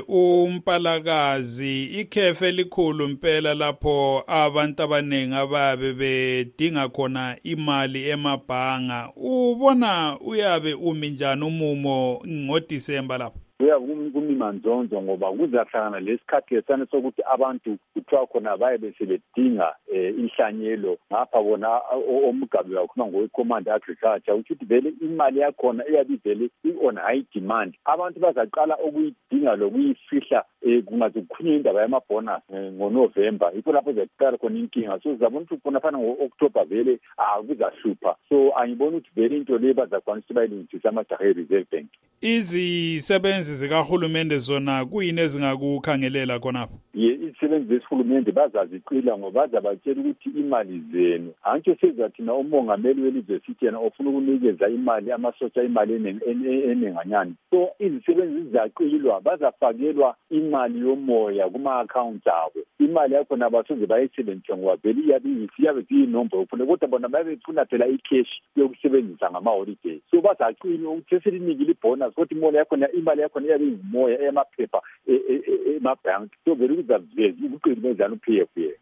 Speaker 20: umpalakazi ikhefe elikhulu impela lapho abantu abaningi ababe bedinga khona imali emabhanga. Ubona uyabe umi njani umumo ngoDisemba lapho?
Speaker 10: Kumimanzonzo ngoba kuzahlangana lesikhathi esane sokuthi abantu kuthiwa khona baye besebedinga inhlanyelo ngapha bona omgabe wakhuluma ngowe-command agriculture ukuthi vele imali yakhona eyabe vele i-on high demand abantu bazaqala ukuyidinga lokuyifihla kungaze kukhulunywe indaba yamabonus ngoNovember yikho lapho zaqala khona inkinga so zabona ukuthi khona fana ngo-October vele kuzahlupha so angiboni ukuthi vele into le bazakwanisa ukuthi bayilungisise amajaha e-Reserve Bank.
Speaker 20: Izisebenzi zikahulumende zona kuyini ezingakukhangelela khonapho?
Speaker 10: Izisebenzi zesihulumende bazaziqila ngoba bazabatshela ukuthi imali zenu antsho sezathina umongameli welizwe sithi yena ofuna ukunikeza imali amasotsha imali enenganyani so izisebenzi zizaqilwa bazafakelwa imali yomoya kuma-accounts abo imali yakhona abasoze bayisebenzise ngoba vele iyabe ziyinombolo ufuna kodwa bona babefuna phela i-cash yokusebenzisa ngama-holiday so bazacilwa ukuthi seselinikile ibonus kodwa imali yakhona iyabe iyimoya eyamaphepha emabhanki so vele kuzaveza ubuqili benzani u-PF.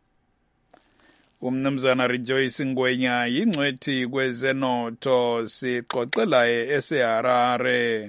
Speaker 20: Umnumzana Rejoice Ngwenya yingcwethi kwezenotho sixoxela eseHarare.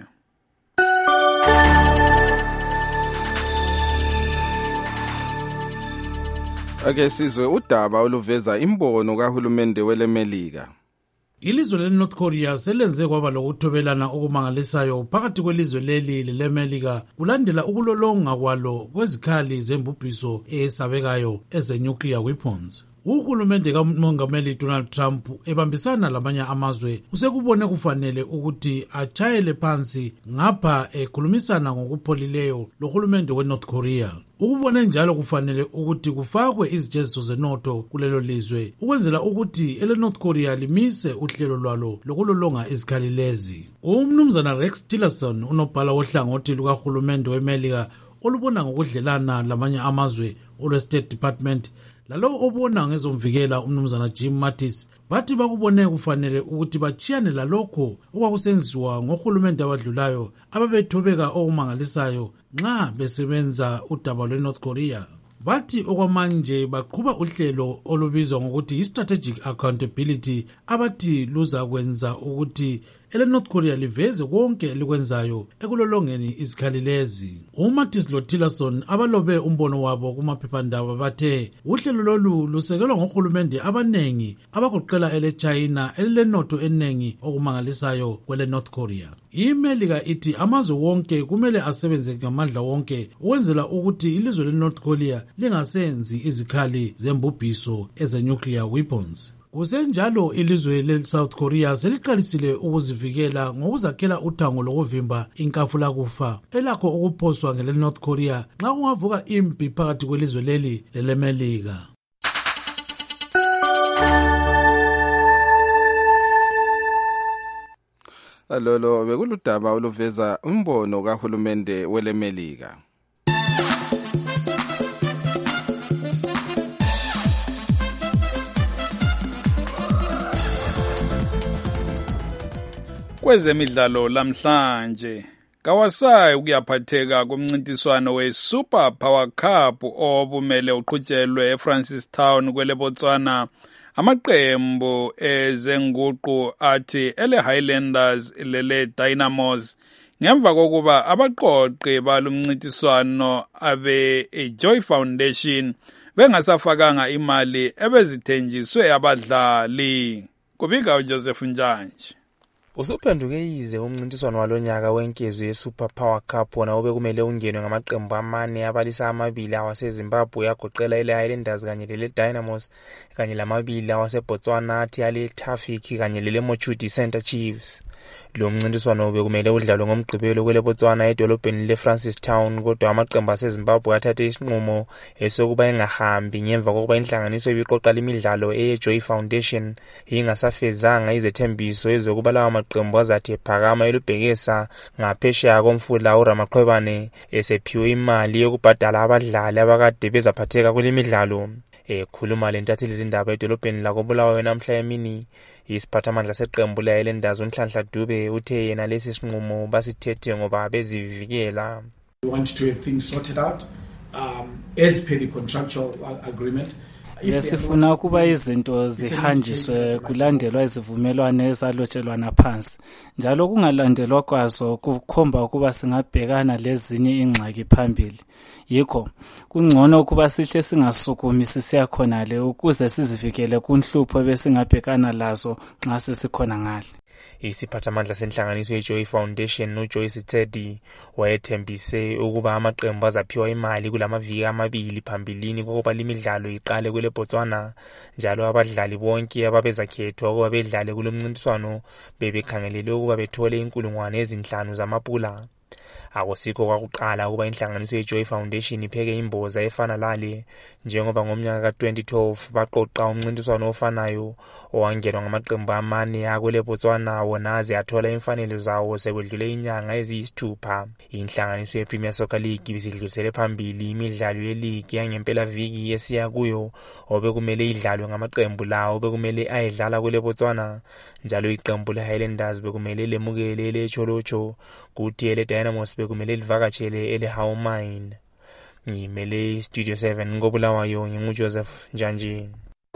Speaker 19: Ake sizwe udaba oluveza imbono kahulumende welemelika.
Speaker 18: Ilizwe le-North Korea selenze kwaba lokuthobelana okumangalisayo phakathi kwelizwe leli lemelika kulandela ukulolonga kwalo kwezikhali zembubhiso esabekayo eze-nuclear weapons. Uhulumende kamongameli Donald Trump ebambisana lamanye amazwe usekubone kufanele ukuthi achayele phansi ngapha ekhulumisana ngokupholeleyo lohulumende we-North Korea. Ukubone njalo kufanele ukuthi kufakwe izijeziso zenotho kulelo lizwe ukwenzela ukuthi ele-North Korea limise uhlelo lwalo lokulolonga izikhali lezi. Umnumzana Rex Tillerson unobhala wohlangothi lukahulumende wemelika olubona ngokudlelana lamanye amazwe olwe-State Department lalo obona ngezomvikela umnumzana Jim Mattis bathi bakubone kufanele ukuthi bachiyane lalokho okwakusenziwa ngohulumende abadlulayo ababethobeka okumangalisayo nxa besebenza udaba lweNorth Korea. Bathi okwamanje baqhuba uhlelo olubizwa ngokuthi strategic accountability abathi luzakwenza ukuthi North Korea liveze konke elikwenzayo ekulolongeni izikhali lezi. uMattis loTillerson abalobe umbono wabo kumaphephandaba bathe uhlelo lolu lusekelwa ngohulumende abanengi abagoqela eleChina elilenotho enengi okumangalisayo kweleNorth Korea. IMelika ithi amazwe wonke kumele asebenze ngamandla wonke ukwenzela ukuthi ilizwe leNorth Korea lingasenzi izikhali zembubhiso ezenuclear weapons. Kusenjalo ilizwe leSouth Korea seliqalisile ukuzivikela ngokuzakhela uthango lokuvimba inkafula kufa elakho ukuphoswa ngeleNorth Korea nxa kungavuka impi phakathi kwelizwe leli leleMelika.
Speaker 19: Lolo bekuludaba oluveza umbono kahulumende weleMelika.
Speaker 20: Kwezemidlalo lamhlanje kawasayi ukuyaphatheka kumncintiswano we-Super Power Cup obumele uqhutshelwe eFrancistown kweleBotswana. Amaqembu ezenguqu athi ele Highlanders lele Dynamos ngemva kokuba abaqoqi balumncintiswano abe Joy Foundation bengasafakanga imali ebezithenjiswe abadlali. Kubika uJoseph Njanje.
Speaker 24: Usuphenduke yize umncintiswano walonyaka wenkezo ye-Super Power Cup wona obekumele ungenwe ngamaqembu amane abalisa amabili awaseZimbabwe agoqela ele Highlanders kanye lele Dynamos kanye lamabili awaseBotswana athi ale Traffic kanye lele Mochudi Center Chiefs. Lo mncintiswano bekumele udlalwe ngomgqibelo kweleBotswana edolobheni leFrancistown kodwa amaqembu aseZimbabwe athathe isinqumo esokuba engahambi ngemva kokuba inhlanganiso ibiqoqa imidlalo eyeJoy Foundation ingasafezanga izethembiso ezokuba lawo maqembu azathi ephakama elubhekesa ngaphesheya komfula uRamaqhwebane esephiwe imali yokubhadala abadlali abakade bezaphatheka kulemidlalo. Ekhuluma lentatheli izindaba edolobheni lakoBulawayo namhla emini, isiphathamandla seqembu leHighlanders uNhlanhla Dube uthe yena lesi sinqumo basithethe ngoba bezivikela.
Speaker 11: We want to have things sorted out as per the contractual agreement.
Speaker 12: Sifuna ukuba izinto zihanjiswe kulandelwa izivumelwano ezalotshelwana phansi. Njalo kungalandelwa kwazo kukhomba ukuba singabhekana lezinye ingxaki phambili. Yikho kungcono ukuba sihle singasukumi sisiyakhona le ukuze sizivikele kunhlupho besingabhekana lazo nxa sesikhona ngale.
Speaker 24: Isiphathamandla senhlanganiso yeJoy Foundation uJoyce Tsedi wayethembise ukuba amaqembu azaphiwa imali kulamaviki amabili phambilini kokuba limidlalo iqale kweleBotswana. Njalo abadlali bonke ababezakhethwa ukuba bedlale kulomncintiswano bebekhangelele ukuba bethole 5,000 zamapula. Akusikho kwakuqala ukuba inhlanganiso yeJoy Foundation ipheke imboza efana lale njengoba ngomnyaka ka-2012 baqoqa umncintiswano ofanayo owangenwa ngamaqembu amane akweleBotswana wona aze athola imfanelo zawo sekwedlule inyanga eziyisithupha. Inhlanganiso yePremier Soccer League ibisidlulisele phambili imidlalo yeligi yangempela viki esiya kuyo obekumele idlalwe ngamaqembu lawo bekumele ayedlala kweleBotswana. Njalo iqembu leHighlanders bekumele lemukele leCholocho kuthi ele Dynamos bekumele livakatshele ele Howmine. Ngimele Studio 7 ngoBulawayo nginguJoseph Njanje.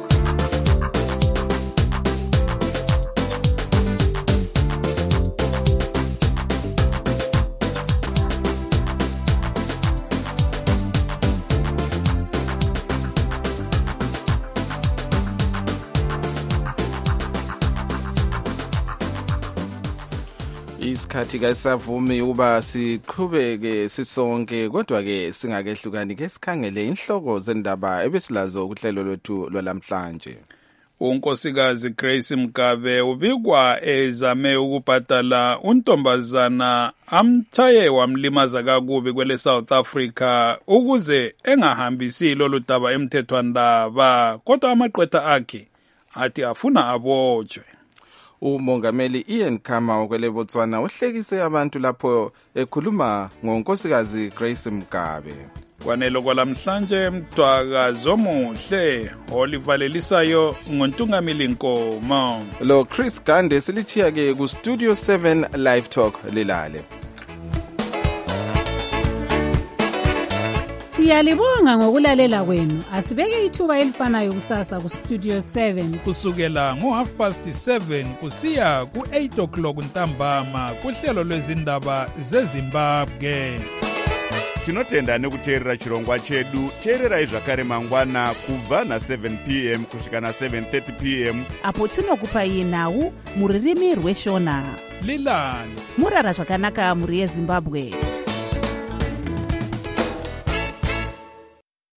Speaker 19: Isikhathi kasavumi uba siqhubeke sisonke kodwa ke singakehlukani ke sikhangele inhloko zendaba ebesilazo kuhlelo lwethu lwalamhlanje.
Speaker 20: unkosikazi Grace Mugabe ubikwa ezame ukubhadala untombazana amthaye wamlimaza kakubi kwele South Africa ukuze engahambisi lolu daba emthethwandaba, kodwa amaqwetha akhe athi afuna abotshwe.
Speaker 19: Umongameli Ian Khama kwele Botswana uhlekise abantu lapho ekhuluma ngonkosikazi Grace Mugabe.
Speaker 20: kwanelo kwalamhlanje mdwaka zomuhle olivalelisayo ngontungamili Nkomo.
Speaker 19: Lo Chris Gande silithiya ke ku Studio 7 Live Talk lilale.
Speaker 1: Siyalibonga ngokulalela kwenu. Asibeke ithuba elifanayo kusasa ku Studio 7
Speaker 20: kusukela ngo7:30 kusiya ku8:00 ntambama kuhlelo lwezindaba zeZimbabwe.
Speaker 13: Tinotenda nekuteerera chirongwa chedu. Teererai zvakare mangwana kubva na7 p.m. kusvika na7:30 p.m.
Speaker 2: apo tinokupai nhau muririmi rweshona.
Speaker 20: Lilani
Speaker 2: murara zvakanaka muri yeZimbabwe.